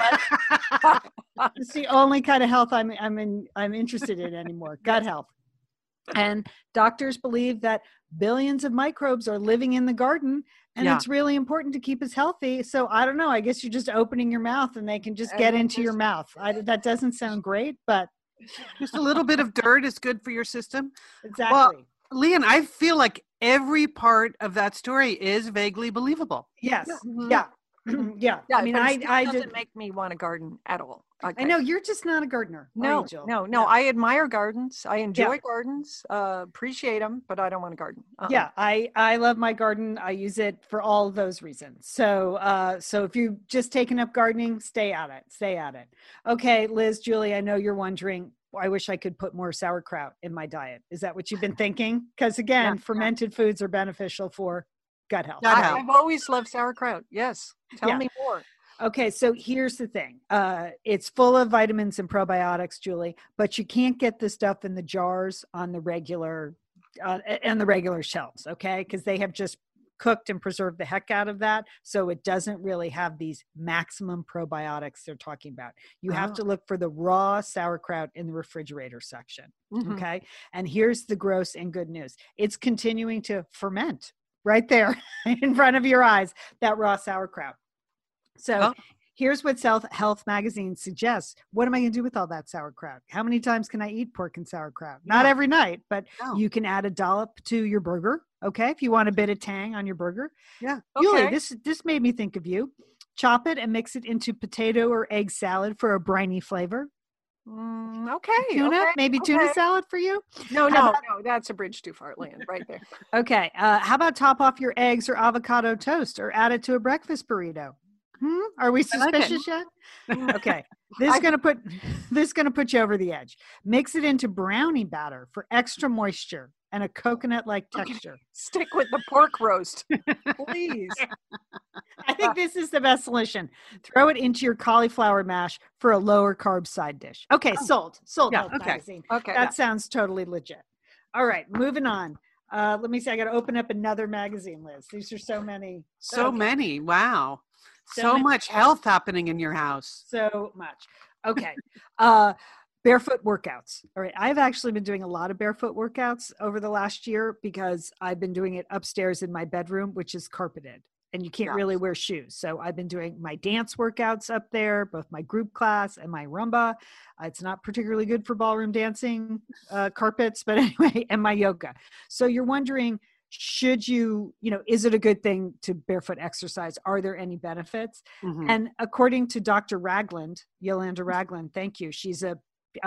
it's the only kind of health I'm interested in anymore. Gut health. And doctors believe that billions of microbes are living in the garden, and it's really important to keep us healthy. So I don't know. I guess you're just opening your mouth and they can just get into your mouth. That doesn't sound great, but just a little bit of dirt is good for your system. Exactly. Well, Leanne, I feel like every part of that story is vaguely believable. Yes. Mm-hmm. Yeah. Yeah. I mean, it doesn't make me want to garden at all. Okay. I know you're just not a gardener. No. I admire gardens. I enjoy gardens, appreciate them, but I don't want to garden. Yeah. I love my garden. I use it for all of those reasons. So if you've just taken up gardening, stay at it. Okay, Liz, Julie, I know you're wondering, I wish I could put more sauerkraut in my diet. Is that what you've been thinking? Because again, fermented foods are beneficial for gut health. I've always loved sauerkraut. Yes. Tell me more. Okay, so here's the thing. It's full of vitamins and probiotics, Julie, but you can't get the stuff in the jars on the regular shelves, okay? Because they have just cooked and preserved the heck out of that, so it doesn't really have these maximum probiotics they're talking about. You have to look for the raw sauerkraut in the refrigerator section, okay? And here's the gross and good news. It's continuing to ferment right there in front of your eyes, that raw sauerkraut. So Here's what Health Magazine suggests. What am I going to do with all that sauerkraut? How many times can I eat pork and sauerkraut? Not every night, but you can add a dollop to your burger. Okay. If you want a bit of tang on your burger. Yeah. Julie, this made me think of you. Chop it and mix it into potato or egg salad for a briny flavor. Okay. Maybe tuna salad for you? No, that's a bridge too far, Lynn, right there. Okay. How about top off your eggs or avocado toast or add it to a breakfast burrito? Are we suspicious yet? Okay. This is gonna put you over the edge. Mix it into brownie batter for extra moisture and a coconut-like texture. Stick with the pork roast, please. I think this is the best solution. Throw it into your cauliflower mash for a lower carb side dish. Okay, sold. Yeah, Health Magazine. Okay, that sounds totally legit. All right, moving on. Let me see. I got to open up another magazine, Liz. These are so many. So many. Wow. So much health happening in your house. So much. Okay. Barefoot workouts. All right. I've actually been doing a lot of barefoot workouts over the last year because I've been doing it upstairs in my bedroom, which is carpeted and you can't really wear shoes. So I've been doing my dance workouts up there, both my group class and my Rumba. It's not particularly good for ballroom dancing carpets, but anyway, and my yoga. So you're wondering, should is it a good thing to barefoot exercise? Are there any benefits? Mm-hmm. And according to Dr. Ragland, Yolanda Ragland, thank you. She's a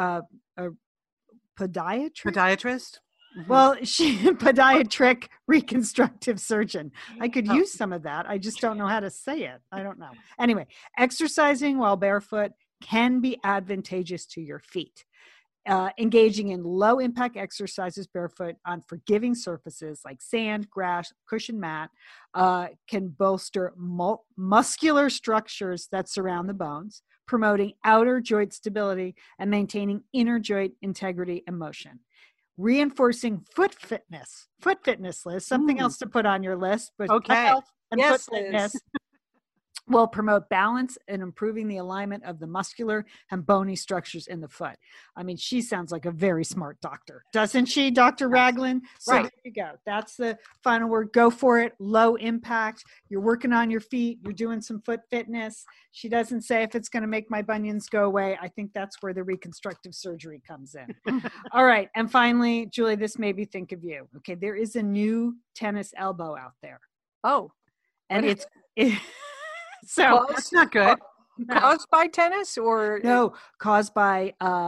podiatrist. Mm-hmm. Well, podiatric reconstructive surgeon. I could use some of that. I just don't know how to say it. I don't know. Anyway, exercising while barefoot can be advantageous to your feet. Engaging in low impact exercises barefoot on forgiving surfaces like sand, grass, cushion mat can bolster muscular structures that surround the bones, promoting outer joint stability and maintaining inner joint integrity and motion. Reinforcing foot fitness, Liz, something else to put on your list, but health and foot fitness will promote balance and improving the alignment of the muscular and bony structures in the foot. I mean, she sounds like a very smart doctor, doesn't she, Dr. Ragland? So there you go. That's the final word. Go for it. Low impact. You're working on your feet. You're doing some foot fitness. She doesn't say if it's going to make my bunions go away. I think that's where the reconstructive surgery comes in. All right. And finally, Julie, this made me think of you. Okay. There is a new tennis elbow out there. Oh. And so that's not good. Caused by tennis or? No, caused by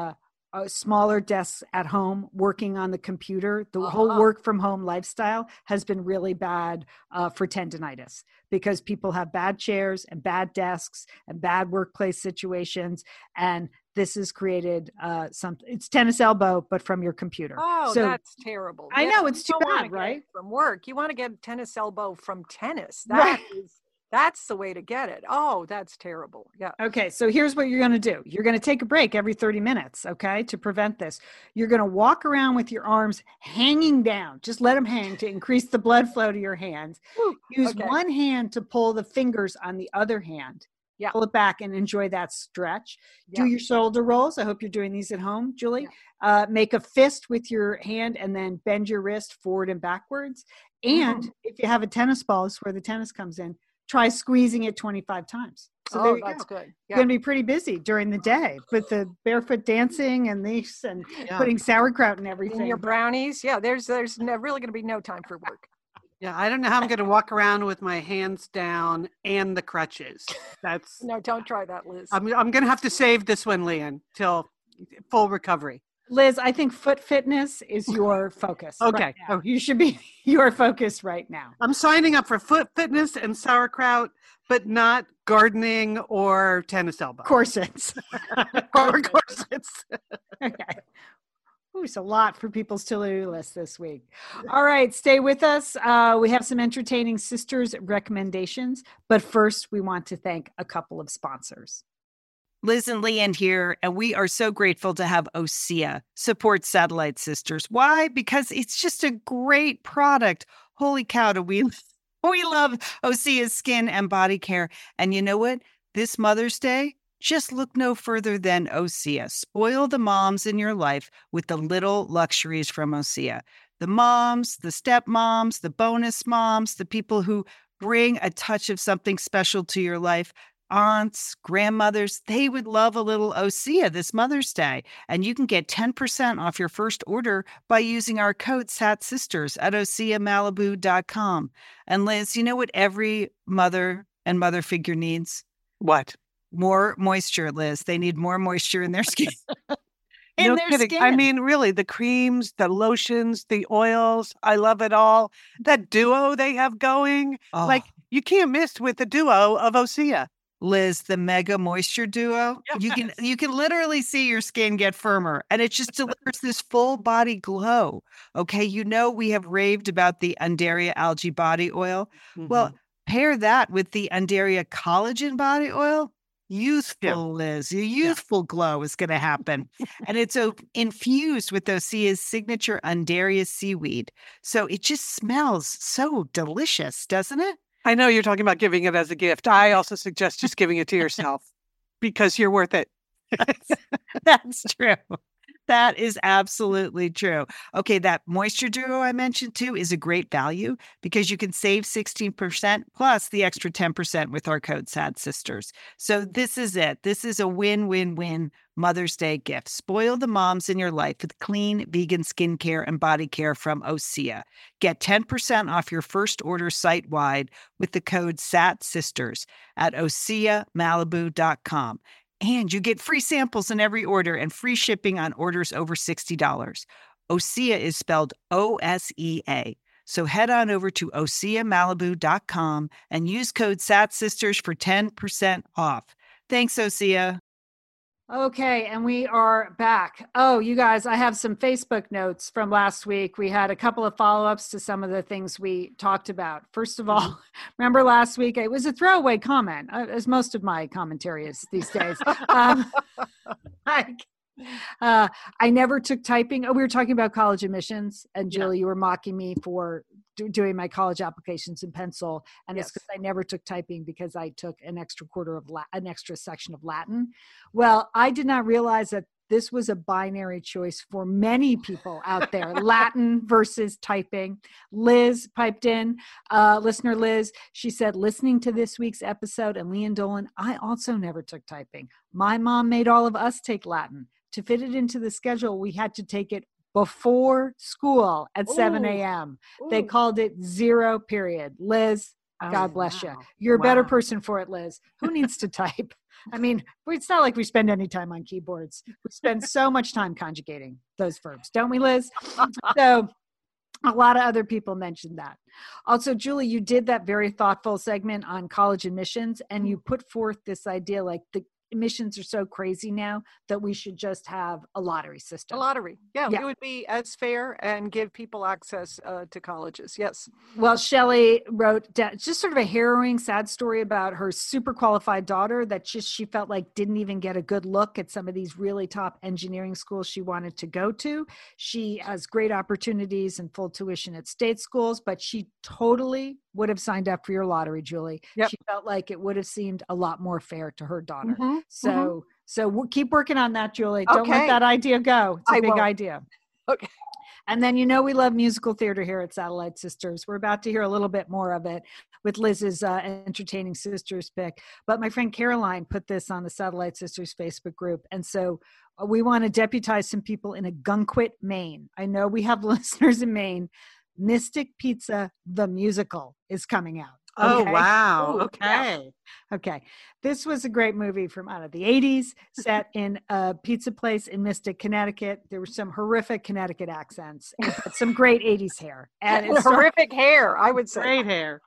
smaller desks at home, working on the computer. The whole work from home lifestyle has been really bad for tendinitis because people have bad chairs and bad desks and bad workplace situations. And this has created it's tennis elbow, but from your computer. Oh, so, that's terrible. I know, it's too bad, right? From work. You want to get tennis elbow from tennis. That's the way to get it. Oh, that's terrible. Yeah. Okay. So here's what you're going to do. You're going to take a break every 30 minutes. Okay. To prevent this, you're going to walk around with your arms hanging down. Just let them hang to increase the blood flow to your hands. Use one hand to pull the fingers on the other hand. Yeah. Pull it back and enjoy that stretch. Yeah. Do your shoulder rolls. I hope you're doing these at home, Julie. Yeah. Make a fist with your hand and then bend your wrist forward and backwards. And if you have a tennis ball, this is where the tennis comes in. Try squeezing it 25 times. So there you that's go. Good. You're going to be pretty busy during the day with the barefoot dancing and these and putting sauerkraut and everything. And your brownies. Yeah, there's really going to be no time for work. Yeah, I don't know how I'm going to walk around with my hands down and the crutches. No, don't try that, Liz. I'm going to have to save this one, Leanne, till full recovery. Liz, I think foot fitness is your focus. Okay. Right you should be your focus right now. I'm signing up for foot fitness and sauerkraut, but not gardening or tennis elbow. Corsets. Corsets. Okay. Ooh, it's a lot for people's to-do list this week. All right, stay with us. We have some entertaining sisters recommendations, but first we want to thank a couple of sponsors. Liz and Leanne here, and we are so grateful to have OSEA support Satellite Sisters. Why? Because it's just a great product. Holy cow, do we love OSEA's skin and body care. And you know what? This Mother's Day, just look no further than OSEA. Spoil the moms in your life with the little luxuries from OSEA. The moms, the stepmoms, the bonus moms, the people who bring a touch of something special to your life. aunts, grandmothers, they would love a little Osea this Mother's Day. And you can get 10% off your first order by using our code SATSisters at OseaMalibu.com. And Liz, you know what every mother and mother figure needs? What? More moisture, Liz. They need more moisture in their skin. No kidding. I mean, really, the creams, the lotions, the oils, I love it all. That duo they have going, like you can't miss with the duo of Osea. Liz, the Mega Moisture Duo. Yes. You can literally see your skin get firmer, and it just delivers this full body glow. Okay, you know we have raved about the Undaria Algae Body Oil. Mm-hmm. Well, pair that with the Undaria Collagen Body Oil. Youthful, Liz. Your youthful glow is going to happen. And it's infused with Osea's signature Undaria seaweed. So it just smells so delicious, doesn't it? I know you're talking about giving it as a gift. I also suggest just giving it to yourself because you're worth it. That's true. That is absolutely true. Okay, that Moisture Duo I mentioned too is a great value because you can save 16% plus the extra 10% with our code SADSisters. So this is it. This is a win-win-win Mother's Day gift. Spoil the moms in your life with clean vegan skincare and body care from Osea. Get 10% off your first order site-wide with the code SATSisters at OseaMalibu.com. And you get free samples in every order and free shipping on orders over $60. Osea is spelled O-S-E-A. So head on over to OseaMalibu.com and use code SATSisters for 10% off. Thanks, Osea. Okay, and we are back. Oh, you guys, I have some Facebook notes from last week. We had a couple of follow-ups to some of the things we talked about. First of all, remember last week, it was a throwaway comment, as most of my commentary is these days. I never took typing. Oh, we were talking about college admissions, and Julie, you were mocking me for doing my college applications in pencil, and it's because I never took typing because I took an extra an extra section of Latin. Well, I did not realize that this was a binary choice for many people out there, Latin versus typing. Liz piped in, listener Liz, she said, listening to this week's episode and Lee and Dolan, I also never took typing. My mom made all of us take Latin. To fit it into the schedule, we had to take it before school at 7 a.m. They called it 0 period. Liz, God bless you. You're a better person for it, Liz. Who needs to type? I mean, it's not like we spend any time on keyboards. We spend so much time conjugating those verbs, don't we, Liz? So a lot of other people mentioned that. Also, Julie, you did that very thoughtful segment on college admissions, and you put forth this idea like the admissions are so crazy now that we should just have a lottery system. A lottery. Yeah, it would be as fair and give people access to colleges. Yes. Well, Shelley wrote just sort of a harrowing, sad story about her super qualified daughter that she felt like didn't even get a good look at some of these really top engineering schools she wanted to go to. She has great opportunities and full tuition at state schools, but she totally would have signed up for your lottery, Julie. Yep. She felt like it would have seemed a lot more fair to her daughter. Mm-hmm. So we'll keep working on that, Julie. Don't let that idea go. It's a big idea. Okay. And then, we love musical theater here at Satellite Sisters. We're about to hear a little bit more of it with Liz's entertaining sisters pick. But my friend Caroline put this on the Satellite Sisters Facebook group. And so we want to deputize some people in Ogunquit, Maine. I know we have listeners in Maine. Mystic Pizza, the musical, is coming out. Okay? Oh, wow. Ooh, okay. Yeah. Okay. This was a great movie from the 80s, set in a pizza place in Mystic, Connecticut. There were some horrific Connecticut accents, but some great 80s hair. And it's horrific hair, I would say. Great hair.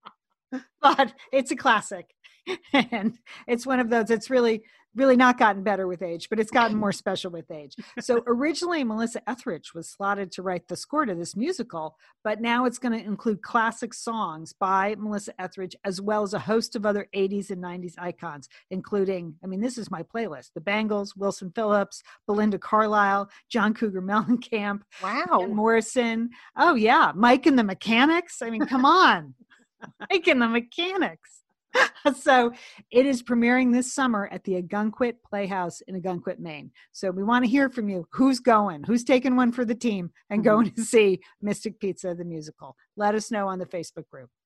But it's a classic. And it's one of those, it's really not gotten better with age, but it's gotten more special with age. So originally Melissa Etheridge was slotted to write the score to this musical, but now it's going to include classic songs by Melissa Etheridge, as well as a host of other 80s and 90s icons, including, this is my playlist, the Bangles, Wilson Phillips, Belinda Carlisle, John Cougar Mellencamp, Van Morrison. Oh yeah. Mike and the Mechanics. Come on. Mike and the Mechanics. So it is premiering this summer at the Ogunquit Playhouse in Ogunquit, Maine. So we want to hear from you. Who's going? Who's taking one for the team and going to see Mystic Pizza, the musical? Let us know on the Facebook group.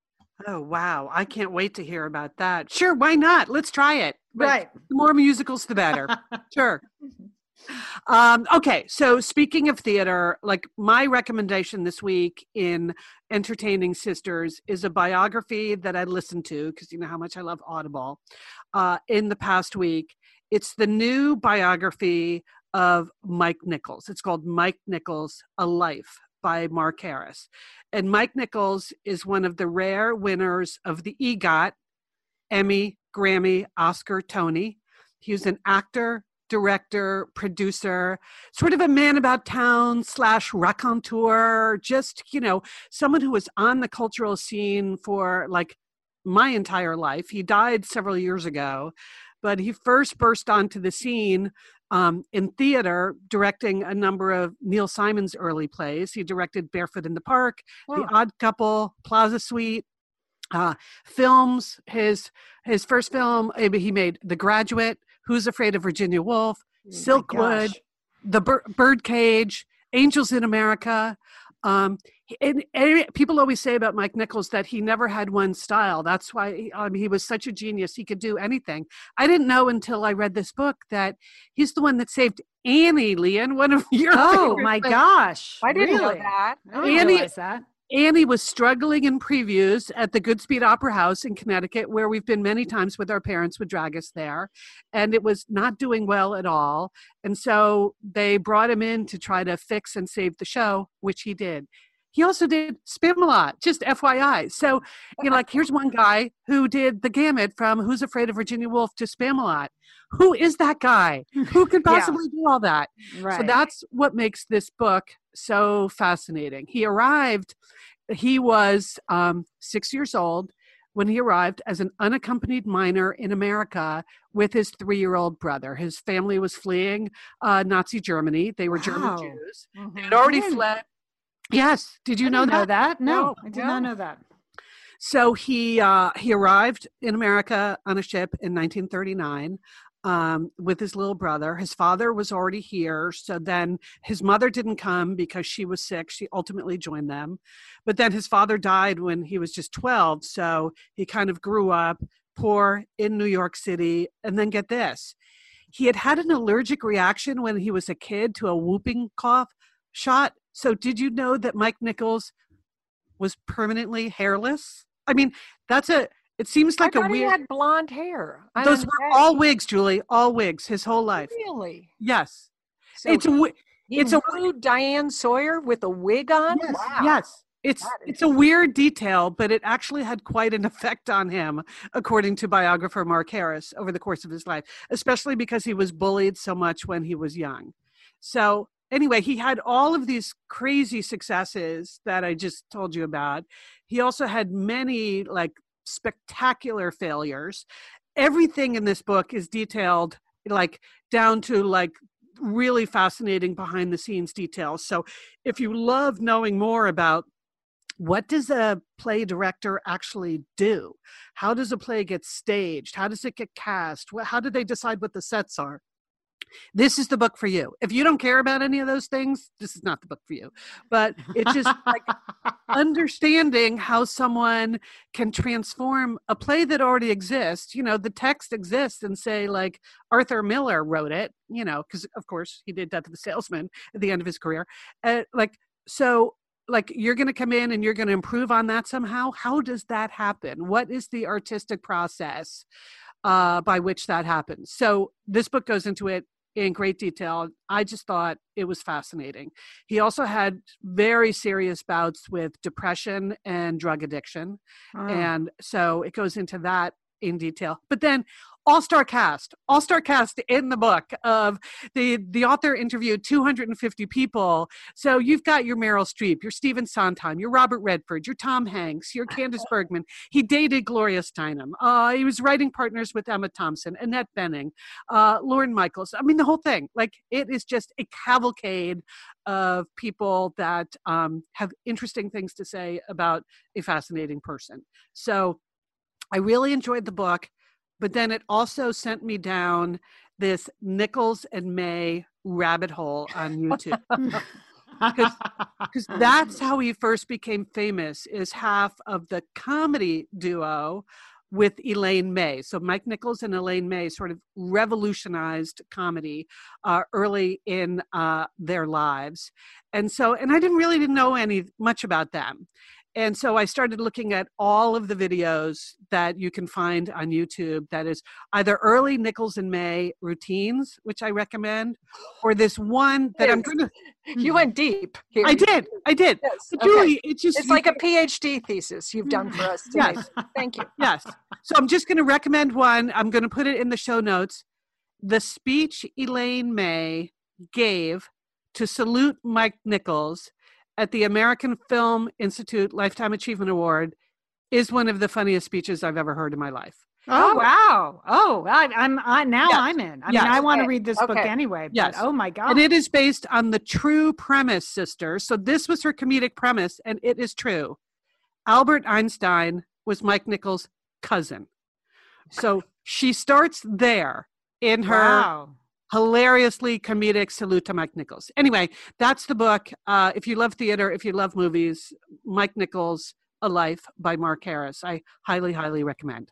Oh, wow. I can't wait to hear about that. Sure, why not? Let's try it. But Right. the more musicals, the better. Sure. Okay, so speaking of theater, like my recommendation this week in Entertaining Sisters is a biography that I listened to, because you know how much I love Audible, in the past week. It's the new biography of Mike Nichols. It's called Mike Nichols, A Life by Mark Harris. And Mike Nichols is one of the rare winners of the EGOT, Emmy, Grammy, Oscar, Tony. He was an actor, director, producer, sort of a man about town / raconteur, just, you know, someone who was on the cultural scene for like my entire life. He died several years ago, but he first burst onto the scene in theater, directing a number of Neil Simon's early plays. He directed Barefoot in the Park, The Odd Couple, Plaza Suite. Films, his first film, he made The Graduate, Who's Afraid of Virginia Woolf, Silkwood, The Birdcage, Angels in America. And people always say about Mike Nichols that he never had one style. That's why he was such a genius. He could do anything. I didn't know until I read this book that he's the one that saved Annie, Leanne, one of your Oh my gosh. I didn't know Really? that. I didn't realize that. Annie was struggling in previews at the Goodspeed Opera House in Connecticut, where we've been many times with our parents would drag us there. And it was not doing well at all. And so they brought him in to try to fix and save the show, which he did. He also did Spamalot, just FYI. So, you know, like here's one guy who did the gamut from Who's Afraid of Virginia Woolf to Spamalot. Who is that guy? Who could possibly do all that? Right. So that's what makes this book so fascinating. He was 6 years old when he arrived as an unaccompanied minor in America with his 3-year-old brother. His family was fleeing Nazi Germany. They were German Jews. They had already fled. Yes. Did you know that? No, I did not know that. So he arrived in America on a ship in 1939 with his little brother. His father was already here. So then his mother didn't come because she was sick. She ultimately joined them. But then his father died when he was just 12. So he kind of grew up poor in New York City. And then get this. He had an allergic reaction when he was a kid to a whooping cough shot. So did you know that Mike Nichols was permanently hairless? I mean, it seems like he had blonde hair. Those were all wigs, Julie, all wigs, his whole life. Really? Yes. So it's a Diane Sawyer with a wig on? Yes, wow. Yes. It's a weird detail, but it actually had quite an effect on him, according to biographer Mark Harris, over the course of his life, especially because he was bullied so much when he was young. So anyway, he had all of these crazy successes that I just told you about. He also had many like spectacular failures. Everything in this book is detailed like down to like really fascinating behind the scenes details. So if you love knowing more about what does a play director actually do? How does a play get staged? How does it get cast? How do they decide what the sets are? This is the book for you. If you don't care about any of those things, this is not the book for you. But it's just like understanding how someone can transform a play that already exists. You know, the text exists and say like Arthur Miller wrote it, you know, because of course he did Death of a Salesman at the end of his career. Like you're going to come in and you're going to improve on that somehow. How does that happen? What is the artistic process by which that happens? So this book goes into it in great detail. I just thought it was fascinating. He also had very serious bouts with depression and drug addiction. Oh. And so it goes into that in detail. But then all-star cast in the book of the author interviewed 250 people. So you've got your Meryl Streep, your Stephen Sondheim, your Robert Redford, your Tom Hanks, your Candace Bergman. He dated Gloria Steinem. He was writing partners with Emma Thompson, Annette Bening, Lorne Michaels. I mean, the whole thing. Like, it is just a cavalcade of people that have interesting things to say about a fascinating person. So I really enjoyed the book. But then it also sent me down this Nichols and May rabbit hole on YouTube. because that's how he first became famous, is half of the comedy duo with Elaine May. So Mike Nichols and Elaine May sort of revolutionized comedy early in their lives. And I didn't know much about them. And so I started looking at all of the videos that you can find on YouTube that is either early Nichols and May routines, which I recommend, or this one that I'm going to... You went deep here. I did. Yes. But Julie, it's like a PhD thesis you've done for us today. Yes. Thank you. Yes. So I'm just going to recommend one. I'm going to put it in the show notes. The speech Elaine May gave to salute Mike Nichols at the American Film Institute Lifetime Achievement Award is one of the funniest speeches I've ever heard in my life. Oh, wow. Oh, I'm in. I mean, I want to read this book anyway, but oh my God. And it is based on the true premise, sister. So this was her comedic premise, and it is true. Albert Einstein was Mike Nichols' cousin. So she starts there in her hilariously comedic salute to Mike Nichols. Anyway, that's the book. If you love theater, if you love movies, Mike Nichols, A Life by Mark Harris. I highly, highly recommend.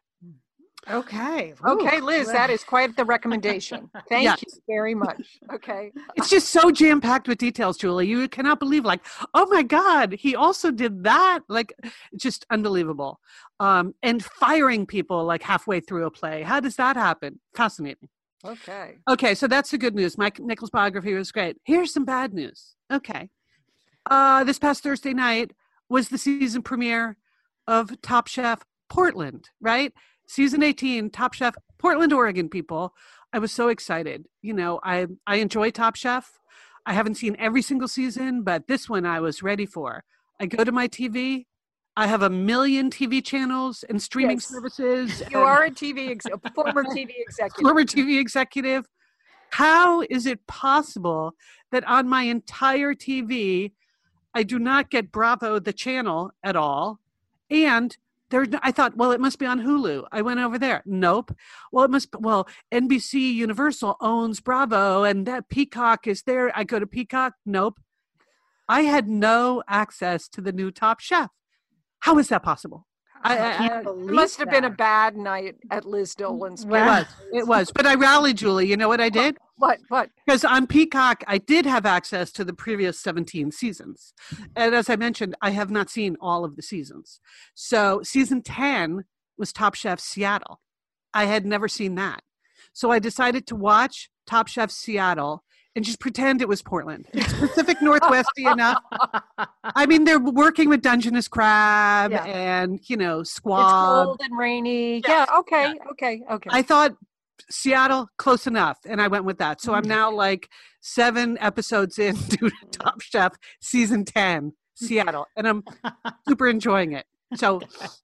Okay. Okay, Liz, that is quite the recommendation. Thank you very much. Okay. It's just so jam-packed with details, Julie. You cannot believe, like, oh my God, he also did that. Like, just unbelievable. And firing people like halfway through a play. How does that happen? Fascinating. Okay, so that's the good news. Mike Nichols' biography was great. Here's some bad news. Okay. This past Thursday night was the season premiere of Top Chef Portland, right? Season 18, Top Chef, Portland, Oregon, people. I was so excited. You know, I enjoy Top Chef. I haven't seen every single season, but this one I was ready for. I go to my TV. I have 1 million TV channels and streaming services. You are a former TV executive. Former TV executive. How is it possible that on my entire TV, I do not get Bravo, the channel, at all? And I thought, well, it must be on Hulu. I went over there. Nope. Well, NBC Universal owns Bravo, and that Peacock is there. I go to Peacock. Nope. I had no access to the new Top Chef. How is that possible? It must have been a bad night at Liz Dolan's. It was. But I rallied, Julie. You know what I did? What? Because on Peacock, I did have access to the previous 17 seasons. And as I mentioned, I have not seen all of the seasons. So season 10 was Top Chef Seattle. I had never seen that. So I decided to watch Top Chef Seattle and just pretend it was Portland. It's Pacific Northwesty enough. I mean, they're working with Dungeness crab and, squab. It's cold and rainy. Yeah, okay. I thought Seattle, close enough, and I went with that. So I'm now like 7 episodes into Top Chef season 10, Seattle, and I'm super enjoying it. So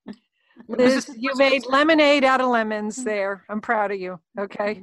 Liz, you made lemonade out of lemons there. I'm proud of you. Okay.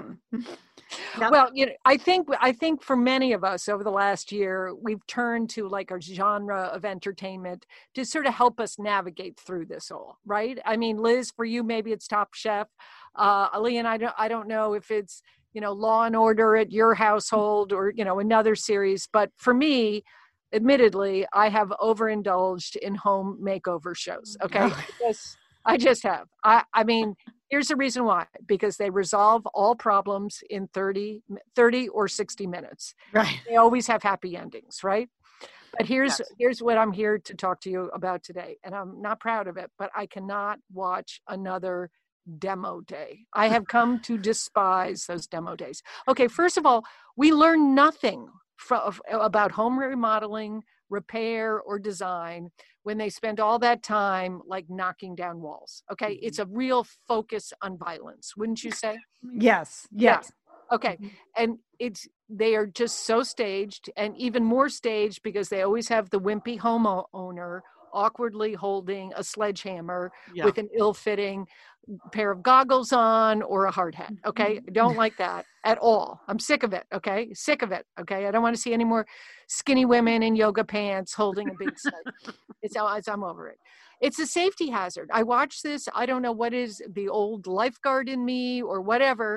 Well, I think for many of us over the last year, we've turned to like our genre of entertainment to sort of help us navigate through this all, right? I mean, Liz, for you, maybe it's Top Chef. Ali and I don't know if it's, Law and Order at your household or, another series. But for me, admittedly, I have overindulged in home makeover shows. Okay. I just have. I mean, here's the reason why, because they resolve all problems in 30 or 60 minutes. Right. They always have happy endings, right? But here's what I'm here to talk to you about today. And I'm not proud of it, but I cannot watch another demo day. I have come to despise those demo days. Okay, first of all, we learn nothing about home remodeling, repair, or design when they spend all that time like knocking down walls. Okay, it's a real focus on violence, wouldn't you say? Yes. Yeah. Okay, and they are just so staged, and even more staged because they always have the wimpy homeowner awkwardly holding a sledgehammer with an ill-fitting pair of goggles on or a hard hat. Okay, I don't like that at all. I'm sick of it. Okay, I don't want to see any more skinny women in yoga pants holding a big sledge. I'm over it. It's a safety hazard. I watch this. I don't know what is the old lifeguard in me or whatever.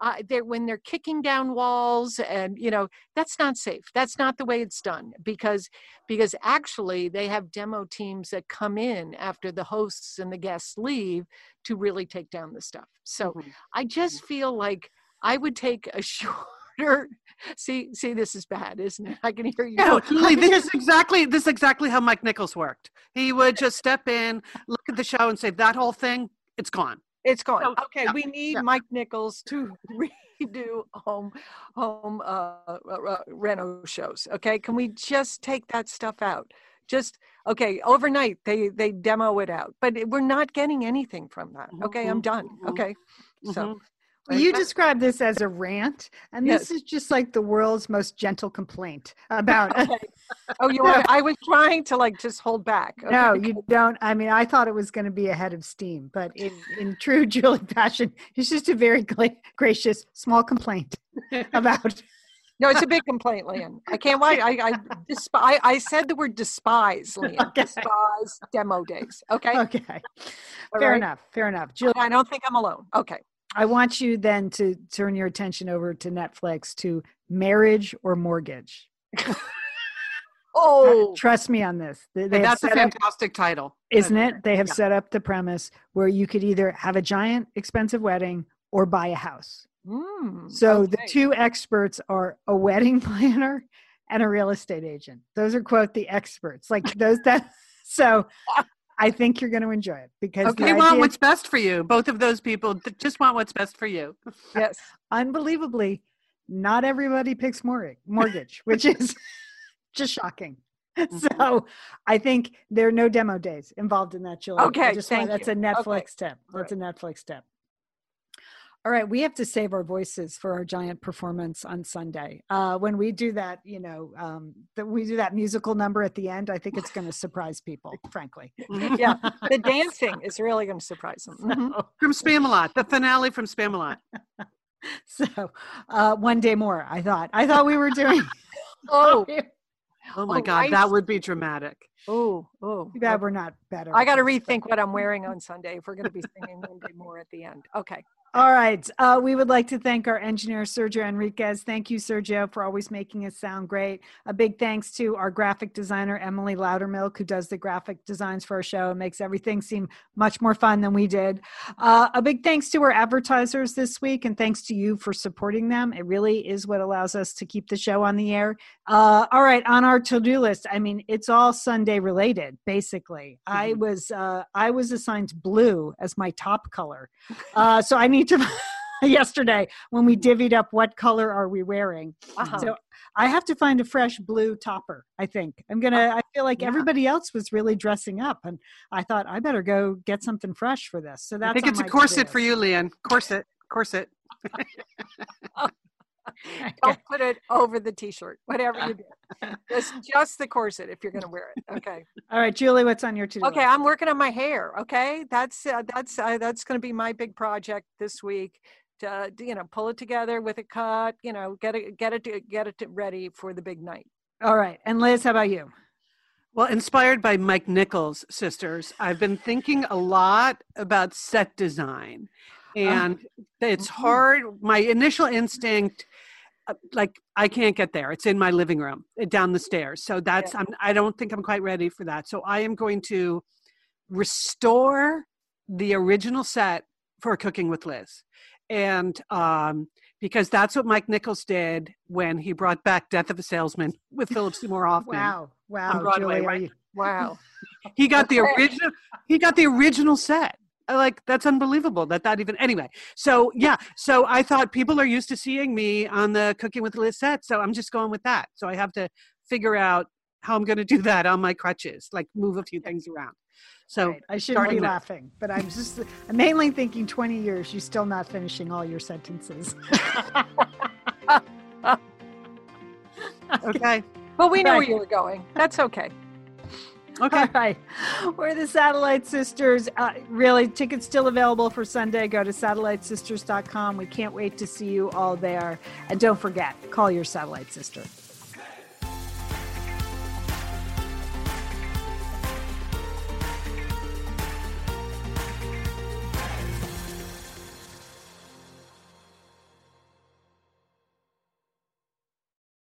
when they're kicking down walls, and that's not safe. That's not the way it's done, because actually they have demo teams that come in after the hosts and the guests leave to really take down the stuff. So I just feel like I would take a shorter. See, this is bad, isn't it? I can hear you. No, Julie, this is exactly how Mike Nichols worked. He would just step in, look at the show, and say, "That whole thing, it's gone. It's gone." So, okay, we need Mike Nichols to redo home reno shows. Okay, can we just take that stuff out? Overnight they demo it out, but we're not getting anything from that. Okay, I'm done. Okay, so. Well, you describe this as a rant, and this is just like the world's most gentle complaint about. Okay. Oh, you are? I was trying to just hold back. Okay. No, you don't. I mean, I thought it was going to be a head of steam, but in true Julie fashion, it's just a very gracious small complaint about. No, it's a big complaint, Lian. I can't wait. I said the word despise, Lian. Okay. Despise demo days. Okay. Okay. Fair enough. Julie, I don't think I'm alone. Okay. I want you then to turn your attention over to Netflix to Marriage or Mortgage. Trust me on this. That's a fantastic title. Isn't it? They have set up the premise where you could either have a giant expensive wedding or buy a house. The two experts are a wedding planner and a real estate agent. Those are, quote, the experts. So I think you're going to enjoy it because they want what's best for you. Both of those people just want what's best for you. Yes. Unbelievably, not everybody picks mortgage, which is just shocking. So I think there are no demo days involved in that, Julie. Okay, that's a Netflix tip. That's a Netflix tip. All right, we have to save our voices for our giant performance on Sunday. When we do that, we do that musical number at the end, I think it's going to surprise people, frankly. Yeah, the dancing is really going to surprise them. From Spamalot, the finale from Spamalot. So, one day more, I thought we were doing. Oh my God, right. That would be dramatic. Too bad we're not better. I got to rethink what I'm wearing on Sunday if we're going to be singing One Day More at the end. Okay. All right. We would like to thank our engineer, Sergio Enriquez. Thank you, Sergio, for always making it sound great. A big thanks to our graphic designer, Emily Loudermilk, who does the graphic designs for our show and makes everything seem much more fun than we did. A big thanks to our advertisers this week, and thanks to you for supporting them. It really is what allows us to keep the show on the air. All right. On our to-do list, I mean, it's all Sunday related, basically. Mm-hmm. I was assigned blue as my top color. So I need to yesterday when we divvied up what color are we wearing. So I have to find a fresh blue topper. I think I feel like everybody else was really dressing up, and I thought I better go get something fresh for this. So that's, I think it's a corset for you, Lian. Corset. Don't put it over the t-shirt, whatever you do. It's just the corset if you're going to wear it. Okay. All right, Julie, what's on your to-do list? Okay, I'm working on my hair. Okay, that's going to be my big project this week. To pull it together with a cut. Get it ready for the big night. All right, and Liz, how about you? Well, inspired by Mike Nichols' sisters, I've been thinking a lot about set design. And it's hard. My initial instinct, I can't get there. It's in my living room, down the stairs. So I don't think I'm quite ready for that. So I am going to restore the original set for Cooking with Liz. And because that's what Mike Nichols did when he brought back Death of a Salesman with Philip Seymour Hoffman. Wow, on Broadway, Julie, right? Wow. He got the original set. That's unbelievable that even, anyway. So I thought people are used to seeing me on the Cooking with Liz set. So I'm just going with that. So I have to figure out how I'm going to do that on my crutches, move a few things around. So right. I shouldn't be laughing, but I'm mainly thinking 20 years, you're still not finishing all your sentences. Okay. Well, we know where you were going. That's okay. Okay. All right. We're the Satellite Sisters. Really, tickets still available for Sunday. Go to satellitesisters.com. We can't wait to see you all there. And don't forget, call your Satellite Sister.